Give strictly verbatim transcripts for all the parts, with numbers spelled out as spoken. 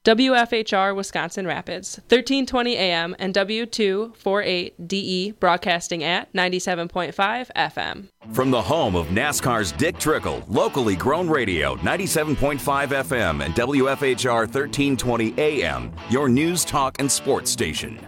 W F H R Wisconsin Rapids, thirteen twenty A M and W two forty-eight D E broadcasting at ninety-seven point five F M. From the home of NASCAR's Dick Trickle, locally grown radio, ninety-seven point five F M and W F H R thirteen twenty A M, your news, talk, and sports station.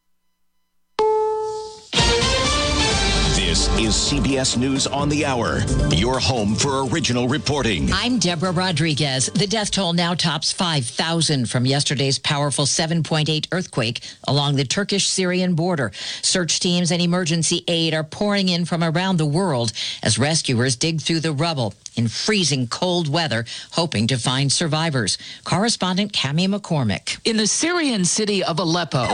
This is C B S News on the Hour, your home for original reporting. I'm Deborah Rodriguez. The death toll now tops five thousand from yesterday's powerful seven point eight earthquake along the Turkish-Syrian border. Search teams and emergency aid are pouring in from around the world as rescuers dig through the rubble in freezing cold weather, hoping to find survivors. Correspondent Cami McCormick. In the Syrian city of Aleppo,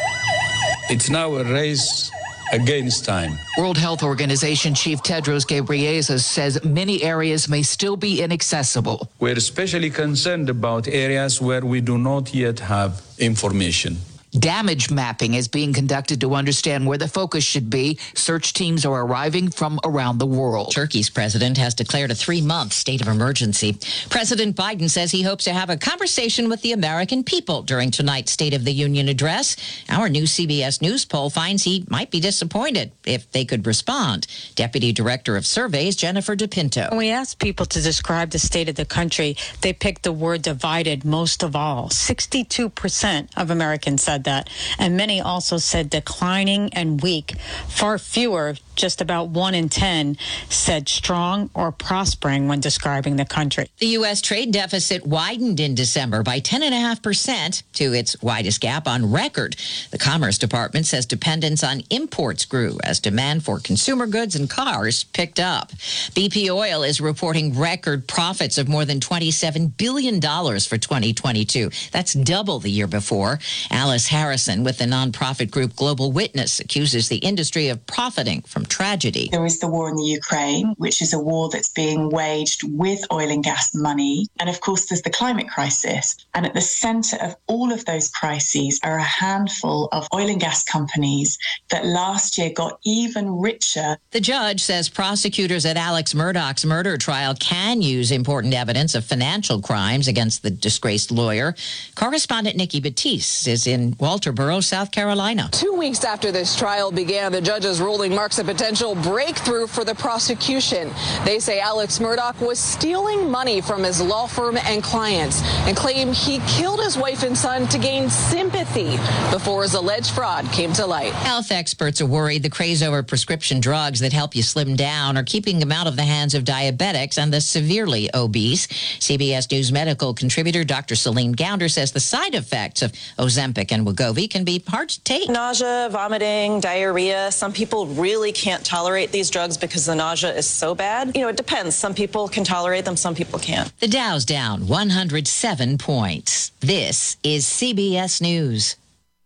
it's now a race against time. World Health Organization Chief Tedros Ghebreyesus says many areas may still be inaccessible. We're especially concerned about areas where we do not yet have information. Damage mapping is being conducted to understand where the focus should be. Search teams are arriving from around the world. Turkey's president has declared a three-month state of emergency. President Biden says he hopes to have a conversation with the American people during tonight's State of the Union address. Our new C B S News poll finds he might be disappointed if they could respond. Deputy Director of Surveys, Jennifer DePinto. When we asked people to describe the state of the country, they picked the word divided most of all. sixty-two percent of Americans said that, and many also said declining and weak. Far fewer, just about one in ten, said strong or prospering when describing the country. The U S trade deficit widened in December by ten point five percent to its widest gap on record. The Commerce Department says dependence on imports grew as demand for consumer goods and cars picked up. B P Oil is reporting record profits of more than twenty-seven billion dollars for twenty twenty-two. That's double the year before. Alice Harrison with the nonprofit group Global Witness accuses the industry of profiting from tragedy. There is the war in the Ukraine, which is a war that's being waged with oil and gas money. And of course, there's the climate crisis. And at the center of all of those crises are a handful of oil and gas companies that last year got even richer. The judge says prosecutors at Alex Murdaugh's murder trial can use important evidence of financial crimes against the disgraced lawyer. Correspondent Nikki Batiste is in Walterboro, South Carolina. Two weeks after this trial began, the judge's ruling marks a potential breakthrough for the prosecution. They say Alex Murdaugh was stealing money from his law firm and clients and claim he killed his wife and son to gain sympathy before his alleged fraud came to light. Health experts are worried the craze over prescription drugs that help you slim down are keeping them out of the hands of diabetics and the severely obese. C B S News medical contributor Doctor Celine Gounder says the side effects of Ozempic and Wegovy can be hard to take. Nausea, vomiting, diarrhea. Some people really can't tolerate these drugs because the nausea is so bad. You know, it depends. Some people can tolerate them, some people can't. The Dow's down one hundred seven points. This is C B S News.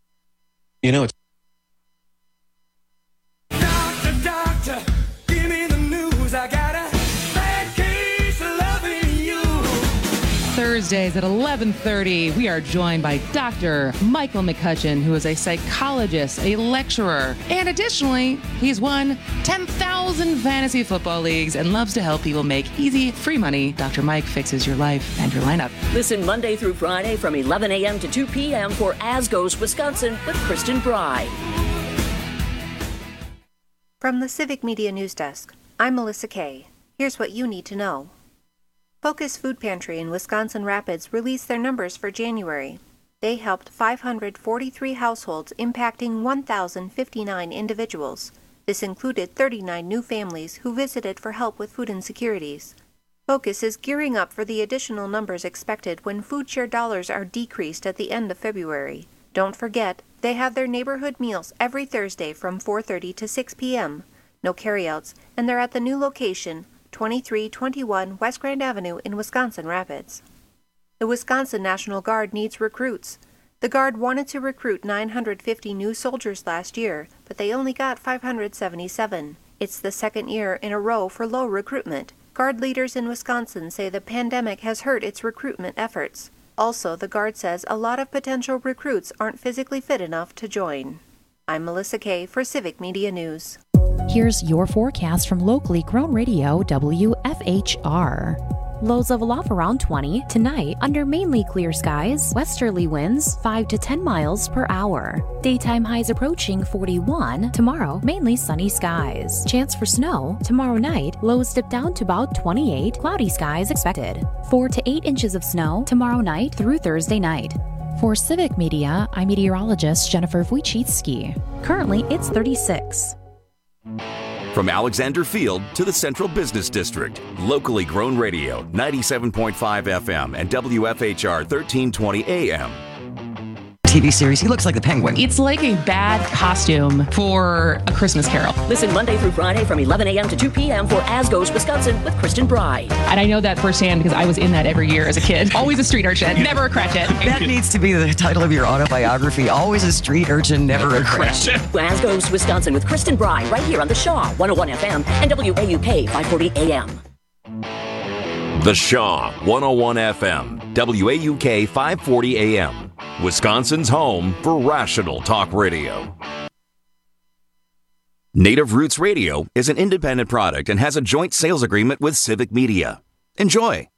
You know, it's Doctor, doctor, give me the news. I got a bad case of loving you. Thursdays at eleven thirty, we are joined by Doctor Michael McCutcheon, who is a psychologist, a lecturer, and additionally, he's won ten thousand fantasy football leagues and loves to help people make easy, free money. Doctor Mike fixes your life and your lineup. Listen Monday through Friday from eleven a.m. to two p.m. for As Goes Wisconsin with Kristen Bry. From the Civic Media News Desk, I'm Melissa Kay. Here's what you need to know. Focus Food Pantry in Wisconsin Rapids released their numbers for January. They helped five hundred forty-three households, impacting one thousand fifty-nine individuals. This included thirty-nine new families who visited for help with food insecurities. Focus is gearing up for the additional numbers expected when food share dollars are decreased at the end of February. Don't forget, they have their neighborhood meals every Thursday from four thirty to six p.m. No carryouts, and they're at the new location, twenty-three twenty-one West Grand Avenue in Wisconsin Rapids. The Wisconsin National Guard needs recruits. The Guard wanted to recruit nine hundred fifty new soldiers last year, but they only got five hundred seventy-seven. It's the second year in a row for low recruitment. Guard leaders in Wisconsin say the pandemic has hurt its recruitment efforts. Also, the Guard says a lot of potential recruits aren't physically fit enough to join. I'm Melissa Kay for Civic Media News. Here's your forecast from locally grown radio W F H R. lows level off around twenty. Tonight, under mainly clear skies, westerly winds five to ten miles per hour. Daytime highs approaching forty-one. Tomorrow, mainly sunny skies. Chance for snow. Tomorrow night, lows dip down to about twenty-eight. Cloudy skies expected. four to eight inches of snow tomorrow night through Thursday night. For Civic Media, I'm meteorologist Jennifer Wojcicki. Currently, it's thirty-six. From Alexander Field to the Central Business District, locally grown radio, ninety-seven point five F M and W F H R thirteen twenty A M. T V series, he looks like the Penguin. It's like a bad costume for A Christmas Carol. Listen Monday through Friday from eleven a.m. to two p.m. for As Goes Wisconsin with Kristen Bry. And I know that firsthand because I was in that every year as a kid. Always a street urchin, never a Cratchit. That needs to be the title of your autobiography. Always a street urchin, never a Cratchit. As Goes Wisconsin with Kristen Bry right here on the Shaw one oh one F M and W A U K five forty A M. The Shaw one oh one F M, W A U K five forty A M. Wisconsin's home for rational talk radio. Native Roots Radio is an independent product and has a joint sales agreement with Civic Media. Enjoy.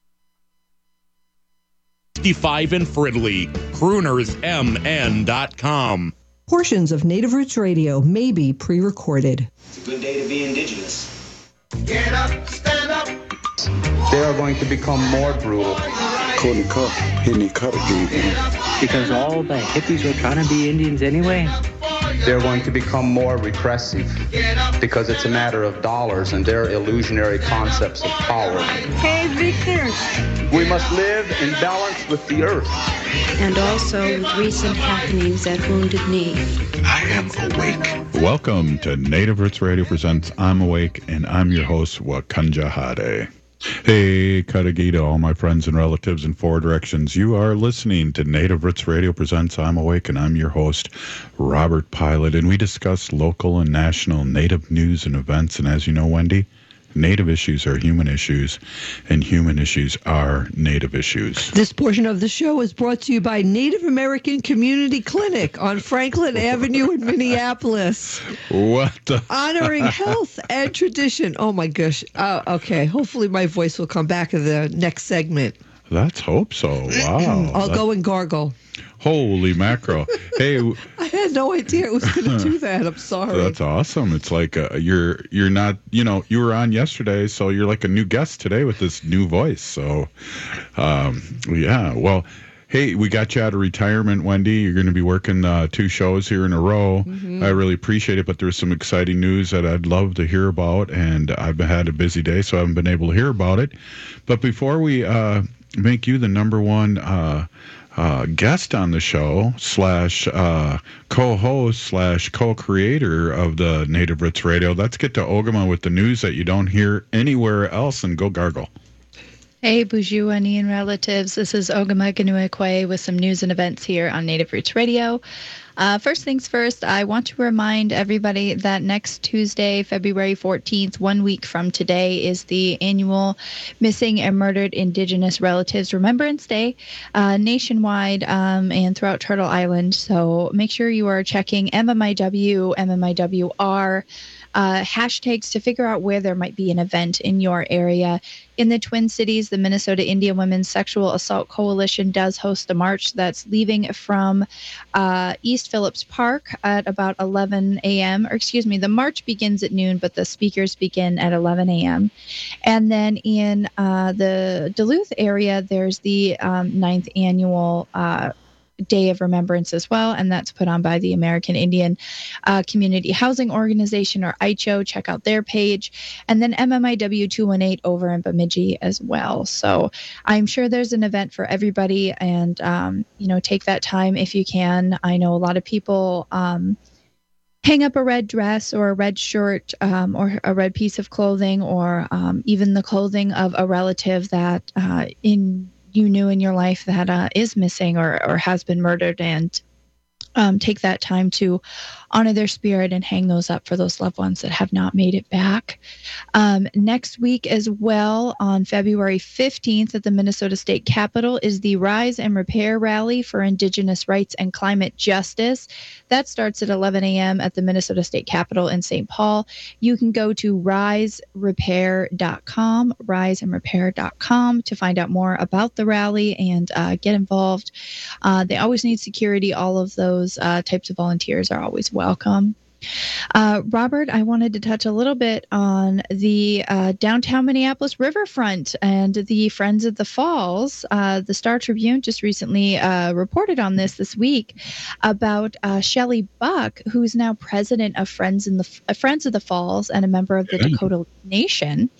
fifty-five in Fridley, crooners m n dot com. Portions of Native Roots Radio may be pre-recorded. It's a good day to be indigenous. Get up, stand up. They are going to become more brutal. Courtney Cup, Henry Cup because all the hippies were trying to be Indians anyway. They're going to become more repressive because it's a matter of dollars and their illusionary concepts of power. Hey, Victor. We must live in balance with the earth. And also with recent happenings at Wounded Knee. I am awake. Welcome to Native Roots Radio presents I'm Awake, and I'm your host, Wakanja Hade. Hey, Katagita, all my friends and relatives in four directions. You are listening to Native Roots Radio presents I'm Awake, and I'm your host, Robert Pilot, and we discuss local and national Native news and events. And as you know, Wendy, Native issues are human issues, and human issues are Native issues. This portion of the show is brought to you by Native American Community Clinic on Franklin Avenue in Minneapolis. What the? Honoring health and tradition. Oh, my gosh. Uh, okay. Hopefully my voice will come back in the next segment. Let's hope so. Wow. I'll that... go and gargle. Holy mackerel. Hey, I had no idea it was going to do that. I'm sorry. That's awesome. It's like uh, you're you're not, you know, you were on yesterday, so you're like a new guest today with this new voice. So, um, yeah. Well, hey, we got you out of retirement, Wendy. You're going to be working uh, two shows here in a row. Mm-hmm. I really appreciate it, but there's some exciting news that I'd love to hear about, and I've had a busy day, so I haven't been able to hear about it. But before we uh, make you the number one uh Uh, guest on the show slash uh, co-host slash co-creator of the Native Roots Radio, let's get to Ogama with the news that you don't hear anywhere else, and go gargle. Hey, Bujuani and relatives. This is Ogama Ganuekwe with some news and events here on Native Roots Radio. Uh, first things first, I want to remind everybody that next Tuesday, February fourteenth, one week from today, is the annual Missing and Murdered Indigenous Relatives Remembrance Day uh, nationwide um, and throughout Turtle Island. So make sure you are checking M M I W, M M I W R, Uh, hashtags to figure out where there might be an event in your area. In the Twin Cities, the Minnesota Indian Women's Sexual Assault Coalition does host a march that's leaving from uh, East Phillips Park at about eleven a.m. Or excuse me, the march begins at noon, but the speakers begin at eleven a.m. And then in uh, the Duluth area, there's the um, ninth annual uh Day of Remembrance as well, and that's put on by the American Indian uh, Community Housing Organization, or I C H O. Check out their page. And then M M I W two eighteen over in Bemidji as well. So I'm sure there's an event for everybody, and um, you know, take that time if you can. I know a lot of people um, hang up a red dress or a red shirt um, or a red piece of clothing, or um, even the clothing of a relative that uh, in you knew in your life that uh, is missing or, or has been murdered. And um, take that time to honor their spirit and hang those up for those loved ones that have not made it back. Um, next week as well, on February fifteenth at the Minnesota State Capitol, is the Rise and Repair Rally for Indigenous Rights and Climate Justice. That starts at eleven a.m. at the Minnesota State Capitol in Saint Paul. You can go to rise repair dot com, rise and repair dot com to find out more about the rally and uh, get involved. Uh, they always need security. All of those uh, types of volunteers are always welcome. Uh, Robert, I wanted to touch a little bit on the uh, downtown Minneapolis riverfront and the Friends of the Falls. Uh, the Star Tribune just recently uh, reported on this this week about uh, Shelley Buck, who is now president of Friends in the uh, Friends of the Falls and a member of the Dakota Nation,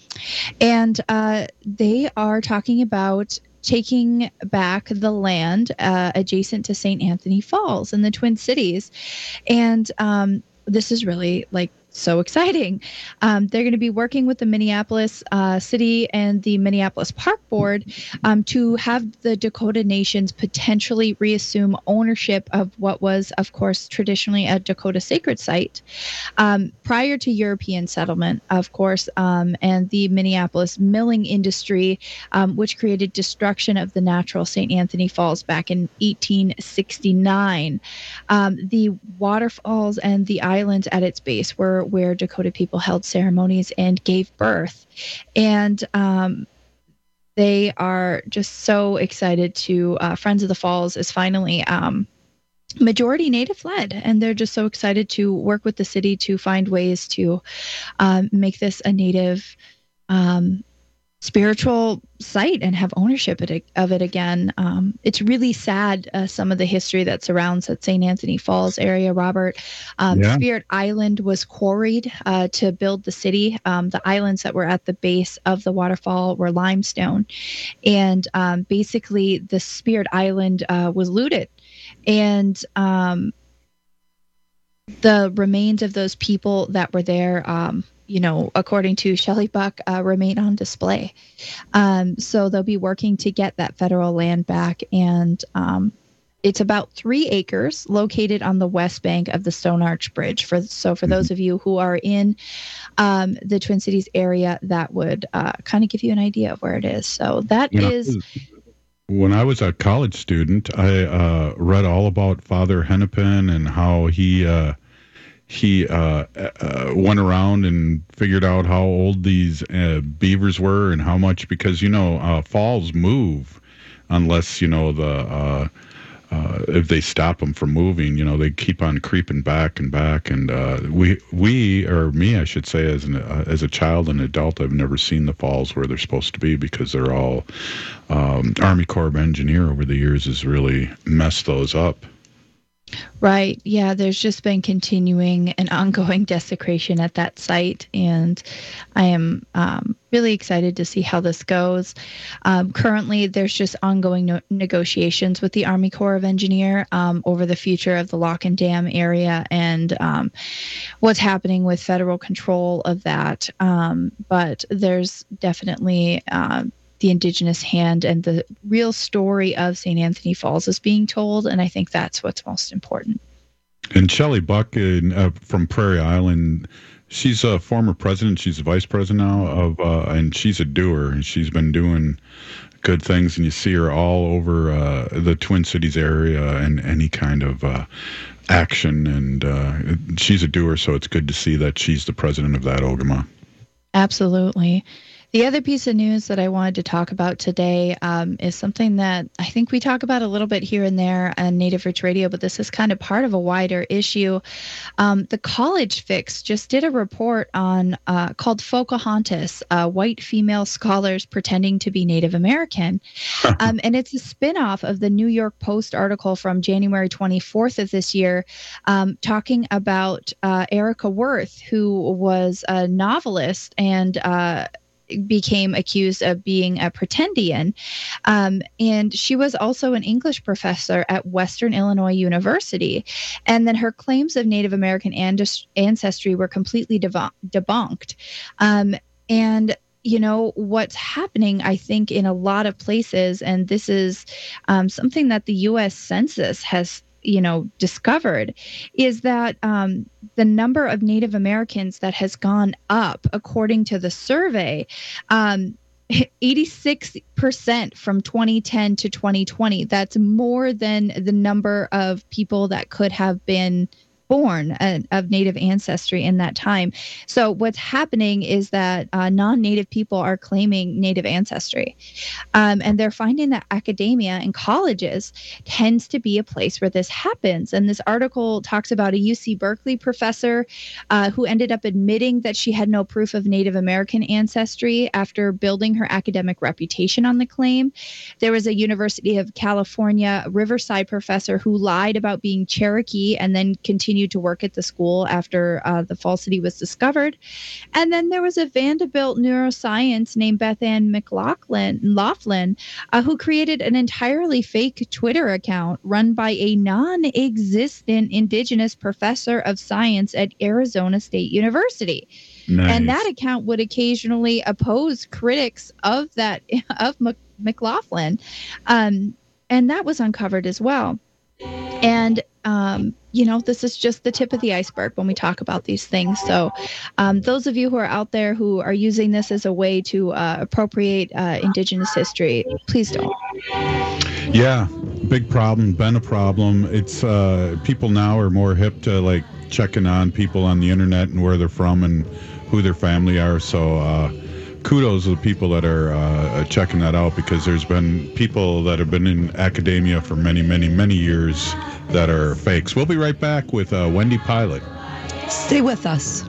and uh, they are talking about taking back the land uh, adjacent to Saint Anthony Falls in the Twin Cities, and um, this is really like so exciting. Um, they're going to be working with the Minneapolis uh, City and the Minneapolis Park Board um, to have the Dakota Nations potentially reassume ownership of what was, of course, traditionally a Dakota sacred site um, prior to European settlement, of course, um, and the Minneapolis milling industry, um, which created destruction of the natural Saint Anthony Falls back in eighteen sixty-nine. Um, the waterfalls and the islands at its base were where Dakota people held ceremonies and gave birth. And um, they are just so excited to, uh, Friends of the Falls is finally um, majority Native led. And they're just so excited to work with the city to find ways to um, make this a Native um, spiritual site and have ownership of it again. Um, it's really sad, uh, some of the history that surrounds that Saint Anthony Falls area, Robert. Um, yeah. Spirit Island was quarried uh, to build the city. Um, the islands that were at the base of the waterfall were limestone. And um, basically the Spirit Island uh, was looted. And um, the remains of those people that were there, um, you know, according to Shelley Buck, uh, remain on display. Um, so they'll be working to get that federal land back. And um, it's about three acres located on the west bank of the Stone Arch Bridge. For So for those of you who are in um, the Twin Cities area, that would uh, kind of give you an idea of where it is. So that you is... Know, when I was a college student, I uh, read all about Father Hennepin and how he... Uh, He uh, uh, went around and figured out how old these uh, beavers were and how much, because, you know, uh, falls move unless, you know, the uh, uh, if they stop them from moving, you know, they keep on creeping back and back. And uh, we, we or me, I should say, as an uh, as a child and adult, I've never seen the falls where they're supposed to be because they're all um, Army Corps of Engineer over the years has really messed those up. Right. Yeah, there's just been continuing and ongoing desecration at that site, and I am um, really excited to see how this goes. Um, currently, there's just ongoing no- negotiations with the Army Corps of Engineer um, over the future of the Lock and Dam area and um, what's happening with federal control of that. Um, but there's definitely um, the Indigenous hand and the real story of Saint Anthony Falls is being told, and I think that's what's most important. And Shelley Buck in, uh, from Prairie Island, she's a former president. She's a vice president now of, uh, and she's a doer. And she's been doing good things, and you see her all over uh, the Twin Cities area and any kind of uh, action. And uh, she's a doer, so it's good to see that she's the president of that Ogama. Absolutely. The other piece of news that I wanted to talk about today um, is something that I think we talk about a little bit here and there on Native Roots Radio, but this is kind of part of a wider issue. Um, the College Fix just did a report on uh, called Pocahontas, uh, White Female Scholars Pretending to be Native American. um, and it's a spinoff of the New York Post article from January twenty-fourth of this year, um, talking about uh, Erica Worth, who was a novelist and uh, became accused of being a pretendian. Um, and she was also an English professor at Western Illinois University. And then her claims of Native American and- ancestry were completely dev- debunked. Um, and you know, what's happening, I think, in a lot of places, and this is um, something that the U S Census has you know, discovered is that um, the number of Native Americans that has gone up, according to the survey, um, eighty-six percent from twenty ten to twenty twenty. That's more than the number of people that could have been born uh, of Native ancestry in that time. So what's happening is that uh, non-Native people are claiming Native ancestry. Um, and they're finding that academia and colleges tends to be a place where this happens. And this article talks about a U C Berkeley professor uh, who ended up admitting that she had no proof of Native American ancestry after building her academic reputation on the claim. There was a University of California Riverside professor who lied about being Cherokee and then continued to work at the school after uh, the falsity was discovered. And then there was a Vanderbilt neuroscience named Beth Ann McLaughlin Laughlin, uh, who created an entirely fake Twitter account run by a non-existent indigenous professor of science at Arizona State University. Nice. And that account would occasionally oppose critics of that of Mc, McLaughlin. Um, and that was uncovered as well. And, um, you know, this is just the tip of the iceberg when we talk about these things. So um, those of you who are out there who are using this as a way to uh, appropriate uh, Indigenous history, please don't. Yeah, big problem, been a problem. It's uh, people now are more hip to like checking on people on the internet and where they're from and who their family are. So uh, kudos to the people that are uh, checking that out, because there's been people that have been in academia for many, many, many years that are fakes. We'll be right back with uh, Wendy Pilot. Stay with us.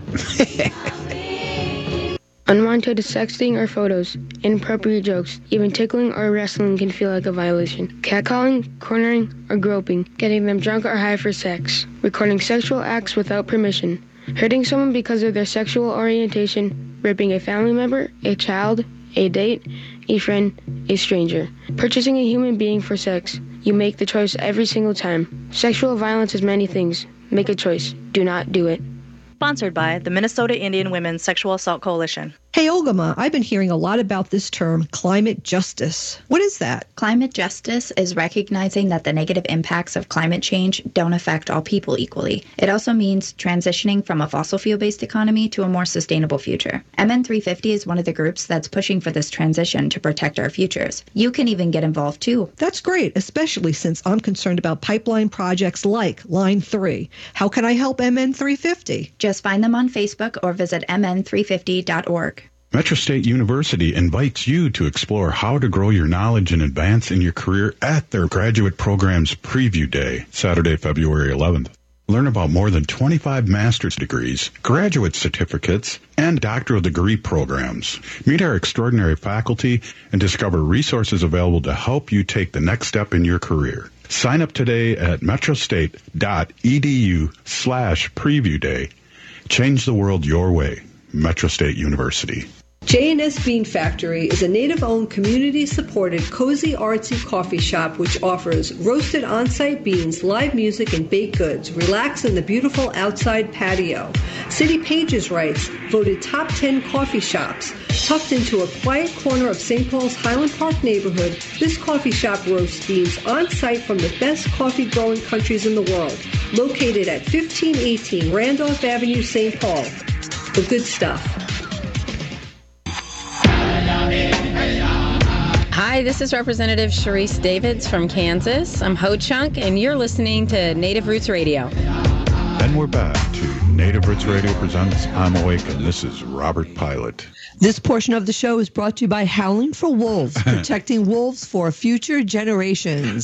Unwanted sexting or photos, inappropriate jokes, even tickling or wrestling can feel like a violation. Catcalling, cornering, or groping, getting them drunk or high for sex, recording sexual acts without permission, hurting someone because of their sexual orientation, raping a family member, a child, a date, a friend, a stranger, purchasing a human being for sex. You make the choice every single time. Sexual violence is many things. Make a choice. Do not do it. Sponsored by the Minnesota Indian Women's Sexual Assault Coalition. Hey, Ogama, I've been hearing a lot about this term, climate justice. What is that? Climate justice is recognizing that the negative impacts of climate change don't affect all people equally. It also means transitioning from a fossil fuel-based economy to a more sustainable future. M N three fifty is one of the groups that's pushing for this transition to protect our futures. You can even get involved too. That's great, especially since I'm concerned about pipeline projects like Line three. How can I help M N three fifty? Just find them on Facebook or visit m n three fifty dot org. Metro State University invites you to explore how to grow your knowledge and advance in your career at their Graduate Programs Preview Day, Saturday, February eleventh. Learn about more than twenty-five master's degrees, graduate certificates, and doctoral degree programs. Meet our extraordinary faculty and discover resources available to help you take the next step in your career. Sign up today at metrostate.edu slash preview day. Change the world your way. Metro State University. J and S Bean Factory is a native-owned, community-supported, cozy, artsy coffee shop which offers roasted on-site beans, live music, and baked goods. Relax in the beautiful outside patio. City Pages writes, voted top ten coffee shops. Tucked into a quiet corner of Saint Paul's Highland Park neighborhood, this coffee shop roasts beans on-site from the best coffee-growing countries in the world. Located at fifteen eighteen Randolph Avenue, Saint Paul. The good stuff. Hi, this is Representative Sharice Davids from Kansas. I'm Ho Chunk, and you're listening to Native Roots Radio. Then we're back to Native Roots Radio presents I'm Awake, and this is Robert Pilot. This portion of the show is brought to you by Howling for Wolves, protecting wolves for future generations.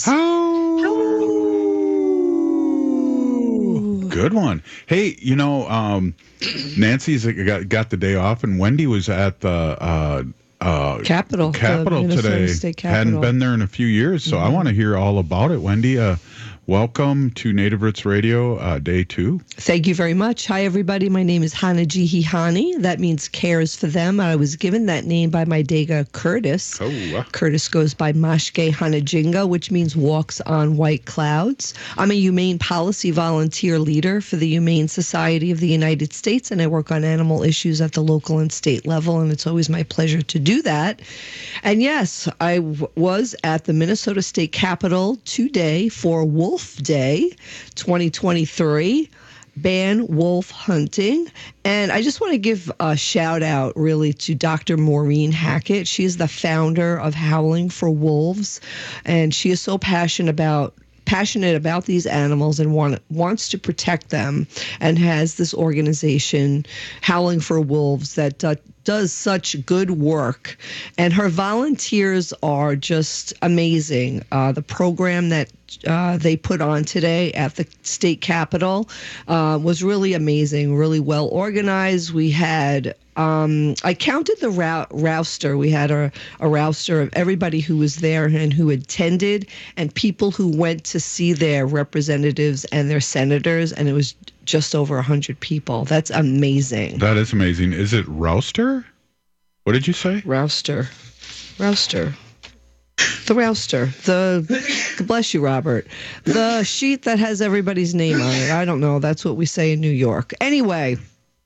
Good one. Hey, you know, um, Nancy's got, got the day off, and Wendy was at the uh, uh, Capitol, Capitol today. State Capitol. Hadn't been there in a few years, so mm-hmm. I want to hear all about it. Wendy, uh, welcome to Native Roots Radio, uh, day two. Thank you very much. Hi, everybody. My name is Hanajihihani. That means cares for them. I was given that name by my Dega Curtis. Oh, uh. Curtis goes by Mashke Hanajinga, which means walks on white clouds. I'm a humane policy volunteer leader for the Humane Society of the United States, and I work on animal issues at the local and state level, and it's always my pleasure to do that. And yes, I w- was at the Minnesota State Capitol today for Wolf Wolf Day twenty twenty-three. Ban wolf hunting. And I just want to give a shout out really to Doctor Maureen Hackett. She is the founder of Howling for Wolves, and she is so passionate about passionate about these animals and want, wants to protect them, and has this organization, Howling for Wolves, that uh, does such good work. And her volunteers are just amazing. Uh, the program that uh, they put on today at the state capitol uh, was really amazing, really well organized. We had Um, I counted the rou- rouster. We had a, a rouster of everybody who was there and who attended, and people who went to see their representatives and their senators, and it was just over one hundred people. That's amazing. That is amazing. Is it rouster? What did you say? Rouster. Rouster. The rouster. The, bless you, Robert. The sheet that has everybody's name on it. I don't know. That's what we say in New York. Anyway.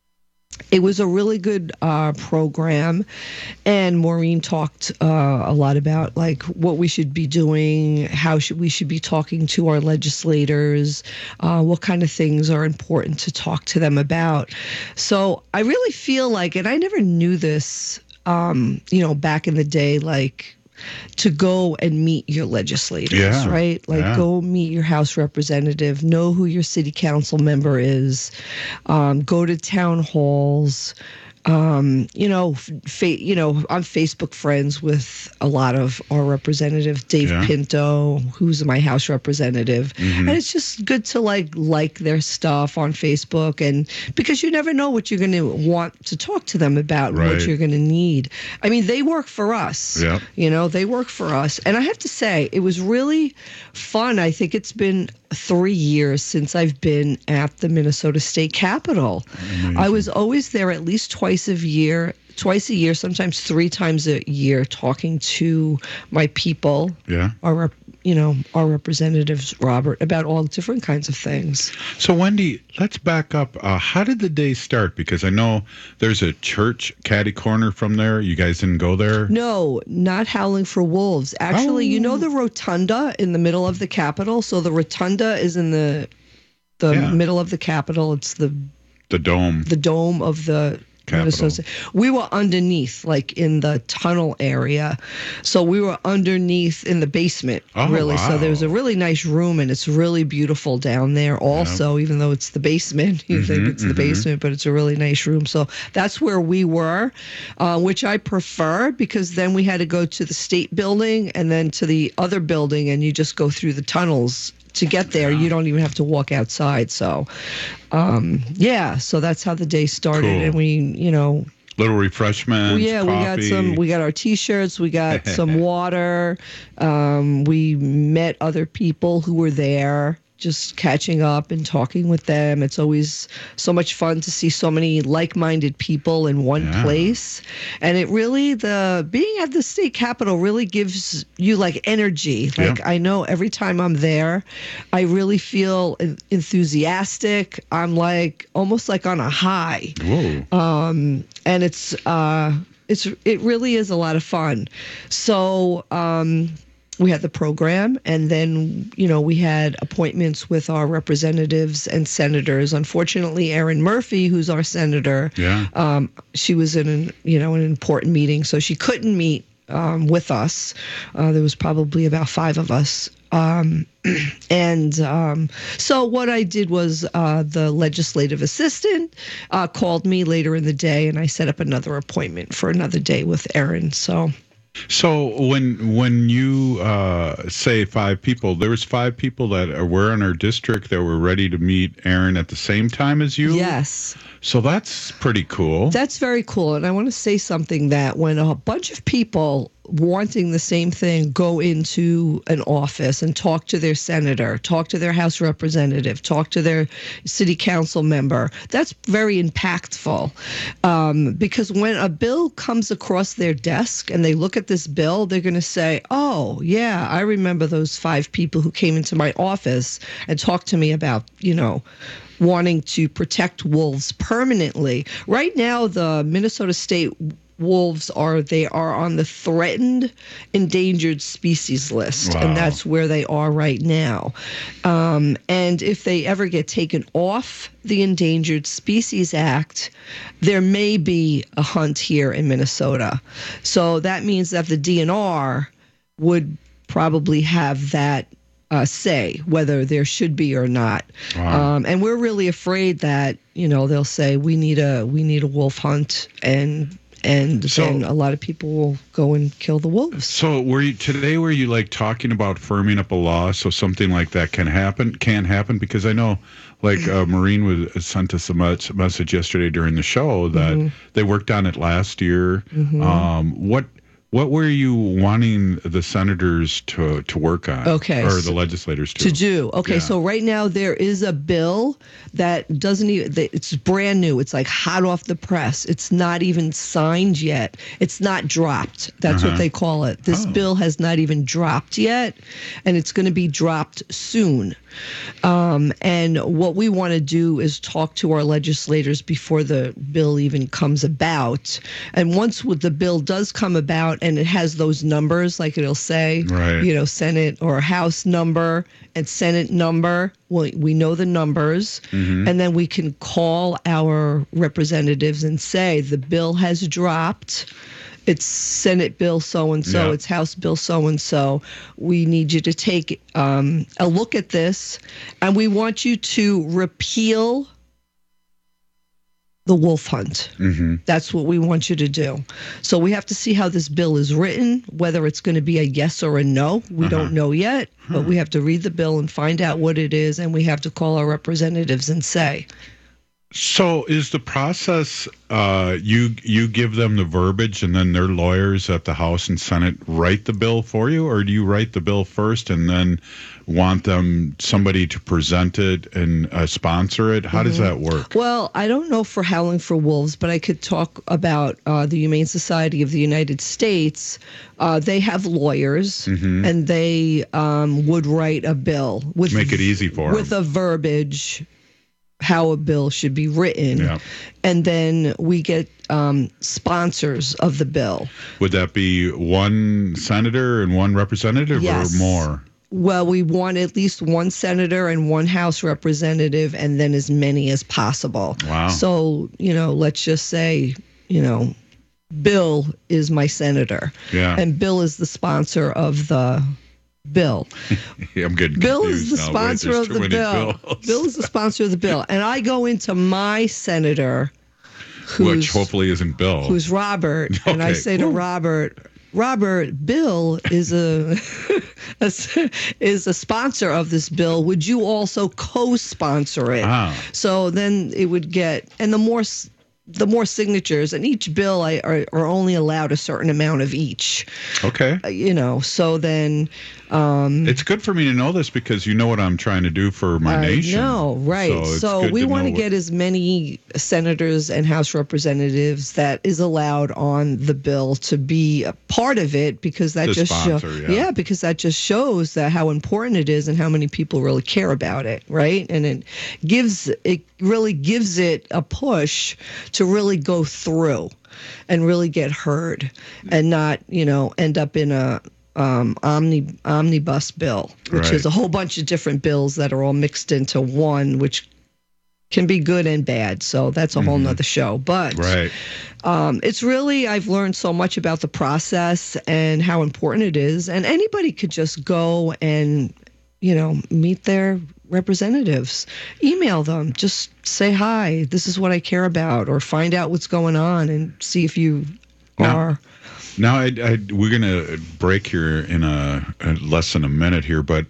It was a really good uh, program, and Maureen talked uh, a lot about like what we should be doing, how should we should be talking to our legislators, uh, what kind of things are important to talk to them about. So I really feel like, and I never knew this, um, you know, back in the day, like, to go and meet your legislators, yeah, right? Like yeah. go meet your House representative, know who your city council member is, um, go to town halls. Um, you know, fa- you know, I'm Facebook friends with a lot of our representatives, Dave yeah. Pinto, who's my House representative. Mm-hmm. And it's just good to like like their stuff on Facebook, and because you never know what you're going to want to talk to them about, right. what you're going to need. I mean, they work for us. Yeah. You know, they work for us. And I have to say, it was really fun. I think it's been three years since I've been at the Minnesota State Capitol. Amazing. I was always there at least twice a year, twice a year, sometimes three times a year, talking to my people, yeah, our rep, you know, our representatives, Robert, about all different kinds of things. So, Wendy, let's back up. Uh, how did the day start? Because I know there's a church catty corner from there. You guys didn't go there? No, not Howling for Wolves. Actually, oh. you know the rotunda in the middle of the Capitol? So the rotunda is in the the yeah. middle of the Capitol. It's the the dome. The dome of the Minnesota. We were underneath, like in the tunnel area. So we were underneath in the basement, oh, really. Wow. So there's a really nice room, and it's really beautiful down there also, yep. even though it's the basement. You mm-hmm, think it's mm-hmm. the basement, but it's a really nice room. So that's where we were, uh, which I prefer, because then we had to go to the state building and then to the other building, and you just go through the tunnels to get there. You don't even have to walk outside. So, um, yeah, so that's how the day started. Cool. And we, you know, little refreshments. Well, yeah, coffee. we got some. We got our T-shirts. We got some water. Um, we met other people who were there, just catching up and talking with them. It's always so much fun to see so many like-minded people in one yeah. place. And it really, the being at the state capitol really gives you like energy. Like yeah. I know every time I'm there, I really feel enthusiastic. I'm like almost like on a high. Whoa. Um, and it's uh, it's it really is a lot of fun. So. Um, We had the program, and then, you know, we had appointments with our representatives and senators. Unfortunately, Erin Murphy, who's our senator, yeah. um, she was in an, you know, an important meeting, so she couldn't meet um, with us. Uh, there was probably about five of us. Um, and um, so what I did was uh, the legislative assistant uh, called me later in the day, and I set up another appointment for another day with Erin. So... So when when you uh, say five people, there was five people that were in our district that were ready to meet Erin at the same time as you? Yes. So that's pretty cool. That's very cool. And I want to say something that when a bunch of people wanting the same thing go into an office and talk to their senator, talk to their House representative, talk to their city council member, that's very impactful. Um, because when a bill comes across their desk and they look at this bill, they're going to say, oh, yeah, I remember those five people who came into my office and talked to me about, you know, wanting to protect wolves permanently. Right now, the Minnesota State wolves are they are on the threatened endangered species list, Wow. and that's where they are right now. Um, and if they ever get taken off the Endangered Species Act, there may be a hunt here in Minnesota. So that means that the D N R would probably have that uh, say whether there should be or not. Wow. Um, and we're really afraid that, you know, they'll say we need a we need a wolf hunt, and and So- then a lot of people will go and kill the wolves. So were you today? Were you like talking about firming up a law so something like that can happen? Can happen because I know, like uh, Maureen was sent us a mes- message yesterday during the show that Mhm. they worked on it last year. Mhm. Um, what what were you wanting the senators to to work on? Okay, or so- the legislators to To do. Okay, Yeah. so right now there is a bill that doesn't even, that- it's brand new. It's like hot off the press. It's not even signed yet. It's not dropped. That's Uh-huh. what they call it. This Oh. bill has not even dropped yet, and it's going to be dropped soon. Um, and what we want to do is talk to our legislators before the bill even comes about. And once with the bill does come about and it has those numbers, like it'll say, Right. you know, Senate or House number and Senate number, we, we know the numbers, Mhm. and then we can call our representatives and say the bill has dropped. It's Senate Bill so-and-so, Yeah. it's House Bill so-and-so. We need you to take um, a look at this, and we want you to repeal the wolf hunt. Mm-hmm. That's what we want you to do. So we have to see how this bill is written, whether it's going to be a yes or a no. We Uh-huh. don't know yet, but we have to read the bill and find out what it is, and we have to call our representatives and say, So is the process uh, you you give them the verbiage and then their lawyers at the House and Senate write the bill for you, or do you write the bill first and then want them somebody to present it and uh, sponsor it? How does Mhm. that work? Well, I don't know for Howling for Wolves, but I could talk about uh, the Humane Society of the United States. Uh, they have lawyers, Mhm. and they um, would write a bill with Make it easy for with them. a verbiage how a bill should be written, Yeah. and then we get um, sponsors of the bill. Would that be one senator and one representative, Yes. or more? Well, we want at least one senator and one House representative, and then as many as possible. Wow. So, you know, let's just say, you know, Bill is my senator. Yeah. And Bill is the sponsor of the bill. I'm getting Bill is confused the now. Wait, sponsor there's of too the many bill. bills. Bill is the sponsor of the bill. And I go into my senator, who's, Which hopefully isn't Bill. who's Robert, and I Okay. say to Robert, Robert, Bill is a, a is a sponsor of this bill. Would you also co-sponsor it? Ah. So then it would get, and the more s- the more signatures, and each bill I, are, are only allowed a certain amount of each. Okay. Uh, you know, so then um, It's good for me to know this because you know what I'm trying to do for my I nation. know, right. So, it's So, good we to want to know get as many senators and House representatives that is allowed on the bill to be a part of it, because that To just sponsor, shows, yeah. because that just shows that how important it is and how many people really care about it, right? And it gives it really gives it a push to really go through and really get heard, and not, you know, end up in a um, omni omnibus bill, which Right. is a whole bunch of different bills that are all mixed into one, which can be good and bad. So that's a whole Mhm. nother show. But Right. um, it's really, I've learned so much about the process and how important it is. And anybody could just go and, you know, meet their representatives, email them, just say, hi, this is what I care about, or find out what's going on and see if you Now- are. Now, I, I, we're going to break here in a, a less than a minute here, but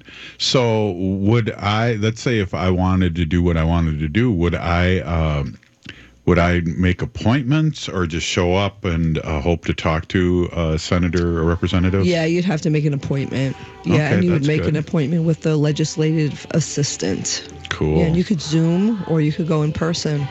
so would I, let's say if I wanted to do what I wanted to do, would I, um, would I make appointments or just show up and uh, hope to talk to a senator or representative? Yeah, you'd have to make an appointment. Yeah, Okay, and you would that's make good. an appointment with the legislative assistant. Cool. Yeah, and you could Zoom or you could go in person.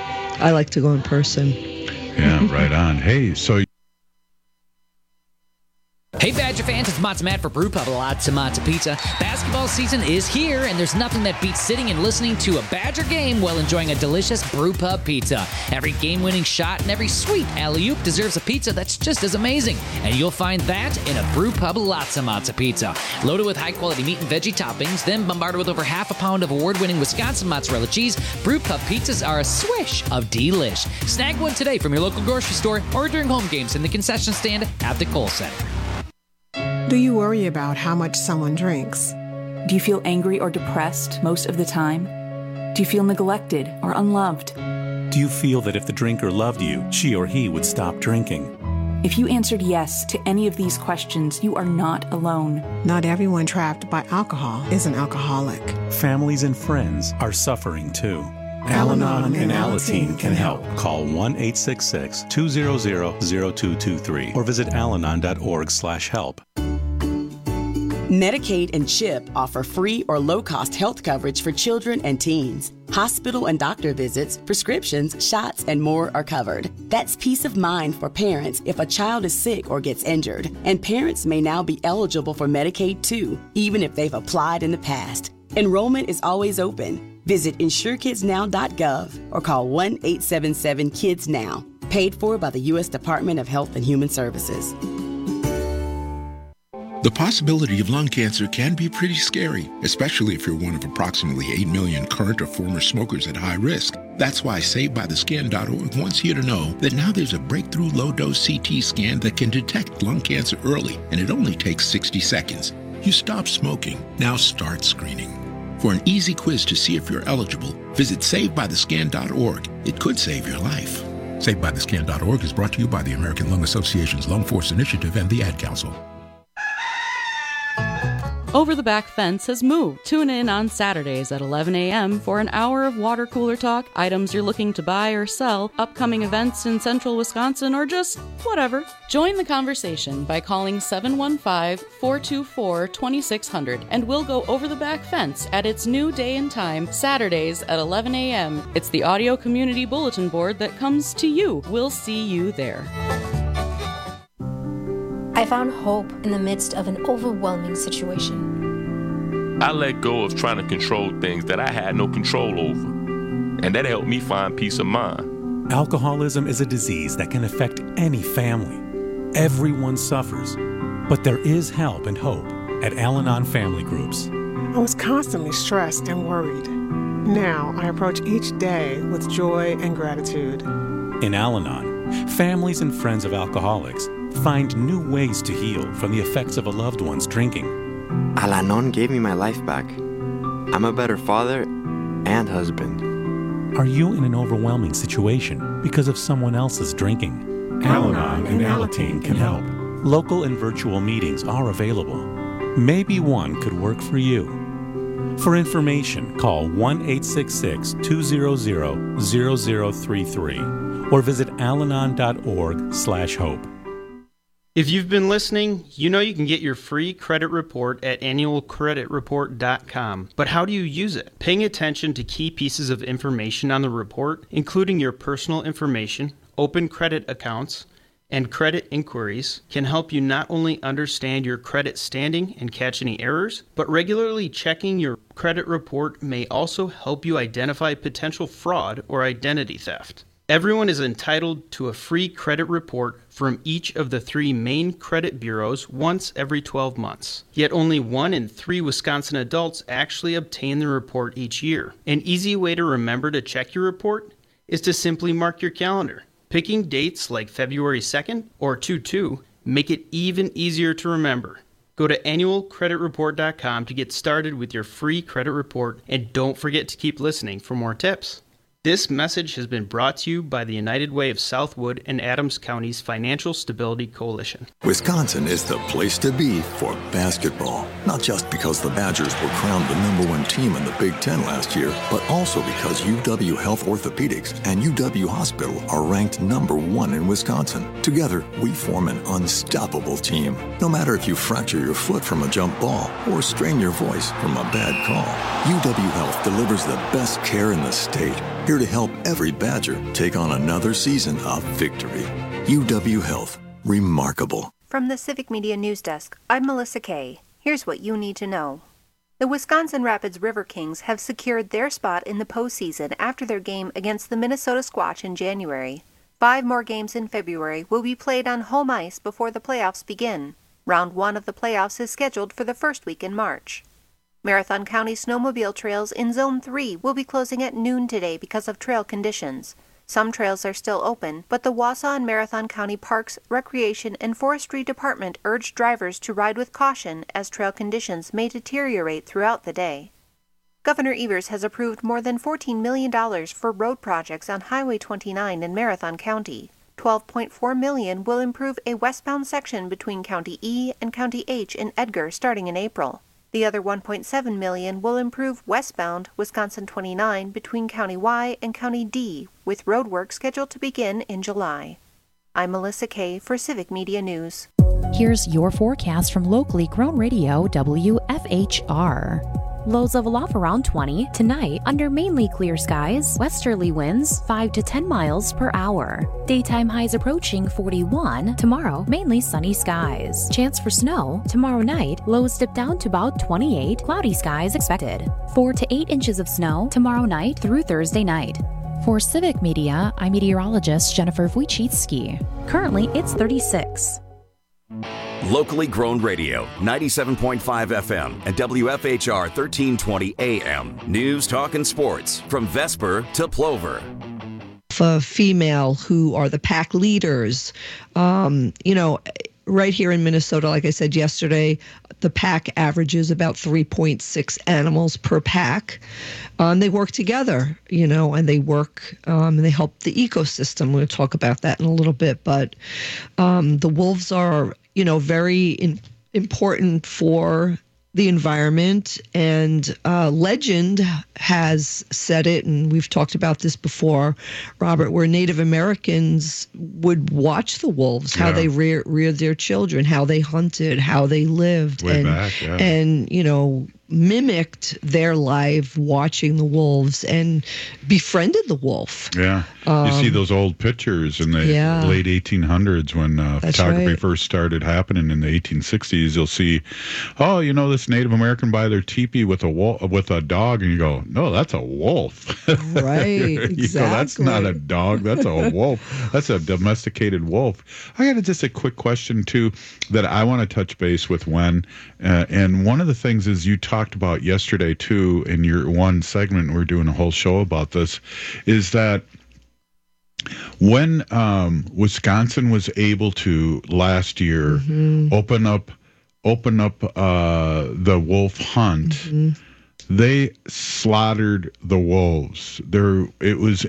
I like to go in person. Yeah, right on. Hey, so Hey, Badger fans, it's Mike Matza Matt for Brew Pub Lots of Matza Pizza. Basketball season is here, and there's nothing that beats sitting and listening to a Badger game while enjoying a delicious Brew Pub pizza. Every game-winning shot and every sweet alley-oop deserves a pizza that's just as amazing, and you'll find that in a Brew Pub Lots of Matza Pizza. Loaded with high-quality meat and veggie toppings, then bombarded with over half a pound of award-winning Wisconsin mozzarella cheese, Brew Pub pizzas are a swish of delish. Snag one today from your local grocery store or during home games in the concession stand at the Kohl Center. Do you worry about how much someone drinks? Do you feel angry or depressed most of the time? Do you feel neglected or unloved? Do you feel that if the drinker loved you, she or he would stop drinking? If you answered yes to any of these questions, you are not alone. Not everyone trapped by alcohol is an alcoholic. Families and friends are suffering too. Al-Anon and Alateen can help. Call one eight six six, two hundred, zero two two three or visit alanon dot org slash help. Medicaid and CHIP offer free or low-cost health coverage for children and teens. Hospital and doctor visits, prescriptions, shots, and more are covered. That's peace of mind for parents if a child is sick or gets injured. And parents may now be eligible for Medicaid too, even if they've applied in the past. Enrollment is always open. Visit insure kids now dot gov or call one eight seven seven kids now. Paid for by the U S Department of Health and Human Services. The possibility of lung cancer can be pretty scary, especially if you're one of approximately eight million current or former smokers at high risk. That's why Saved By The Scan dot org wants you to know that now there's a breakthrough low-dose C T scan that can detect lung cancer early, and it only takes sixty seconds. You stop smoking, now start screening. For an easy quiz to see if you're eligible, visit Saved By The Scan dot org. It could save your life. Saved By The Scan dot org is brought to you by the American Lung Association's Lung Force Initiative and the Ad Council. Over the Back Fence has moved. Tune in on Saturdays at eleven a.m. for an hour of water cooler talk, items you're looking to buy or sell, upcoming events in central Wisconsin, or just whatever. Join the conversation by calling seven one five, four two four, two six zero zero and we'll go over the back fence at its new day and time, Saturdays at eleven a.m. It's the audio community bulletin board that comes to you. We'll see you there. I found hope in the midst of an overwhelming situation. I let go of trying to control things that I had no control over, and that helped me find peace of mind. Alcoholism is a disease that can affect any family. Everyone suffers, but there is help and hope at Al-Anon Family Groups. I was constantly stressed and worried. Now I approach each day with joy and gratitude. In Al-Anon, families and friends of alcoholics find new ways to heal from the effects of a loved one's drinking. Al-Anon gave me my life back. I'm a better father and husband. Are you in an overwhelming situation because of someone else's drinking? Al-Anon and Alateen can help. Local and virtual meetings are available. Maybe one could work for you. For information, call one eight six six, two hundred, zero zero three three or visit alanon dot org slash hope. If you've been listening, you know you can get your free credit report at annual credit report dot com. But how do you use it? Paying attention to key pieces of information on the report, including your personal information, open credit accounts, and credit inquiries, can help you not only understand your credit standing and catch any errors, but regularly checking your credit report may also help you identify potential fraud or identity theft. Everyone is entitled to a free credit report from each of the three main credit bureaus once every twelve months. Yet only one in three Wisconsin adults actually obtain the report each year. An easy way to remember to check your report is to simply mark your calendar. Picking dates like February second or two two make it even easier to remember. Go to annual credit report dot com to get started with your free credit report, and don't forget to keep listening for more tips. This message has been brought to you by the United Way of Southwood and Adams County's Financial Stability Coalition. Wisconsin is the place to be for basketball, not just because the Badgers were crowned the number one team in the Big Ten last year, but also because U W Health Orthopedics and U W Hospital are ranked number one in Wisconsin. Together, we form an unstoppable team. No matter if you fracture your foot from a jump ball or strain your voice from a bad call, U W Health delivers the best care in the state. Here to help every Badger take on another season of victory. U W Health. Remarkable. From the Civic Media News Desk, I'm Melissa Kay. Here's what you need to know. The Wisconsin Rapids River Kings have secured their spot in the postseason after their game against the Minnesota Squatch in January. Five more games in February will be played on home ice before the playoffs begin. Round one of the playoffs is scheduled for the first week in March. Marathon County snowmobile trails in Zone three will be closing at noon today because of trail conditions. Some trails are still open, but the Wausau and Marathon County Parks, Recreation, and Forestry Department urged drivers to ride with caution as trail conditions may deteriorate throughout the day. Governor Evers has approved more than fourteen million dollars for road projects on Highway twenty-nine in Marathon County. twelve point four million dollars will improve a westbound section between County E and County H in Edgar starting in April. The other one point seven million dollars will improve westbound Wisconsin twenty-nine between County Y and County D, with road work scheduled to begin in July. I'm Melissa Kay for Civic Media News. Here's your forecast from locally grown radio W F H R. Lows of aloft around twenty. Tonight, under mainly clear skies, westerly winds five to ten miles per hour. Daytime highs approaching forty-one. Tomorrow, mainly sunny skies. Chance for snow. Tomorrow night, lows dip down to about twenty-eight. Cloudy skies expected. four to eight inches of snow tomorrow night through Thursday night. For Civic Media, I'm meteorologist Jennifer Wojcicki. Currently, it's thirty-six. Locally grown radio, ninety-seven point five F M and W F H R thirteen twenty A M. News, talk, and sports from Vesper to Plover. A female who are the pack leaders. Um, you know, right here in Minnesota, like I said yesterday, the pack averages about three point six animals per pack. Um, they work together, you know, and they work um, and they help the ecosystem. We'll talk about that in a little bit. But um, the wolves are, you know, very in, important for the environment, and uh, legend has said it, and we've talked about this before, Robert, where Native Americans would watch the wolves, how yeah. they rear, reared their children, how they hunted, how they lived, Way and back, yeah. and you know, mimicked their life watching the wolves and befriended the wolf. Yeah, um, you see those old pictures in the yeah. late eighteen hundreds when uh, photography right. first started happening in the eighteen sixties. You'll see, oh, you know, this Native American by their teepee with a wolf, with a dog, and you go, no, that's a wolf. Right, you exactly. Go, that's not a dog, that's a wolf. That's a domesticated wolf. I got just a quick question too that I want to touch base with Wen, uh, and one of the things is you talk talked about yesterday too in your one segment, we're doing a whole show about this, is that when um, Wisconsin was able to last year mm-hmm. open up open up uh, the wolf hunt, mm-hmm. they slaughtered the wolves. There, it was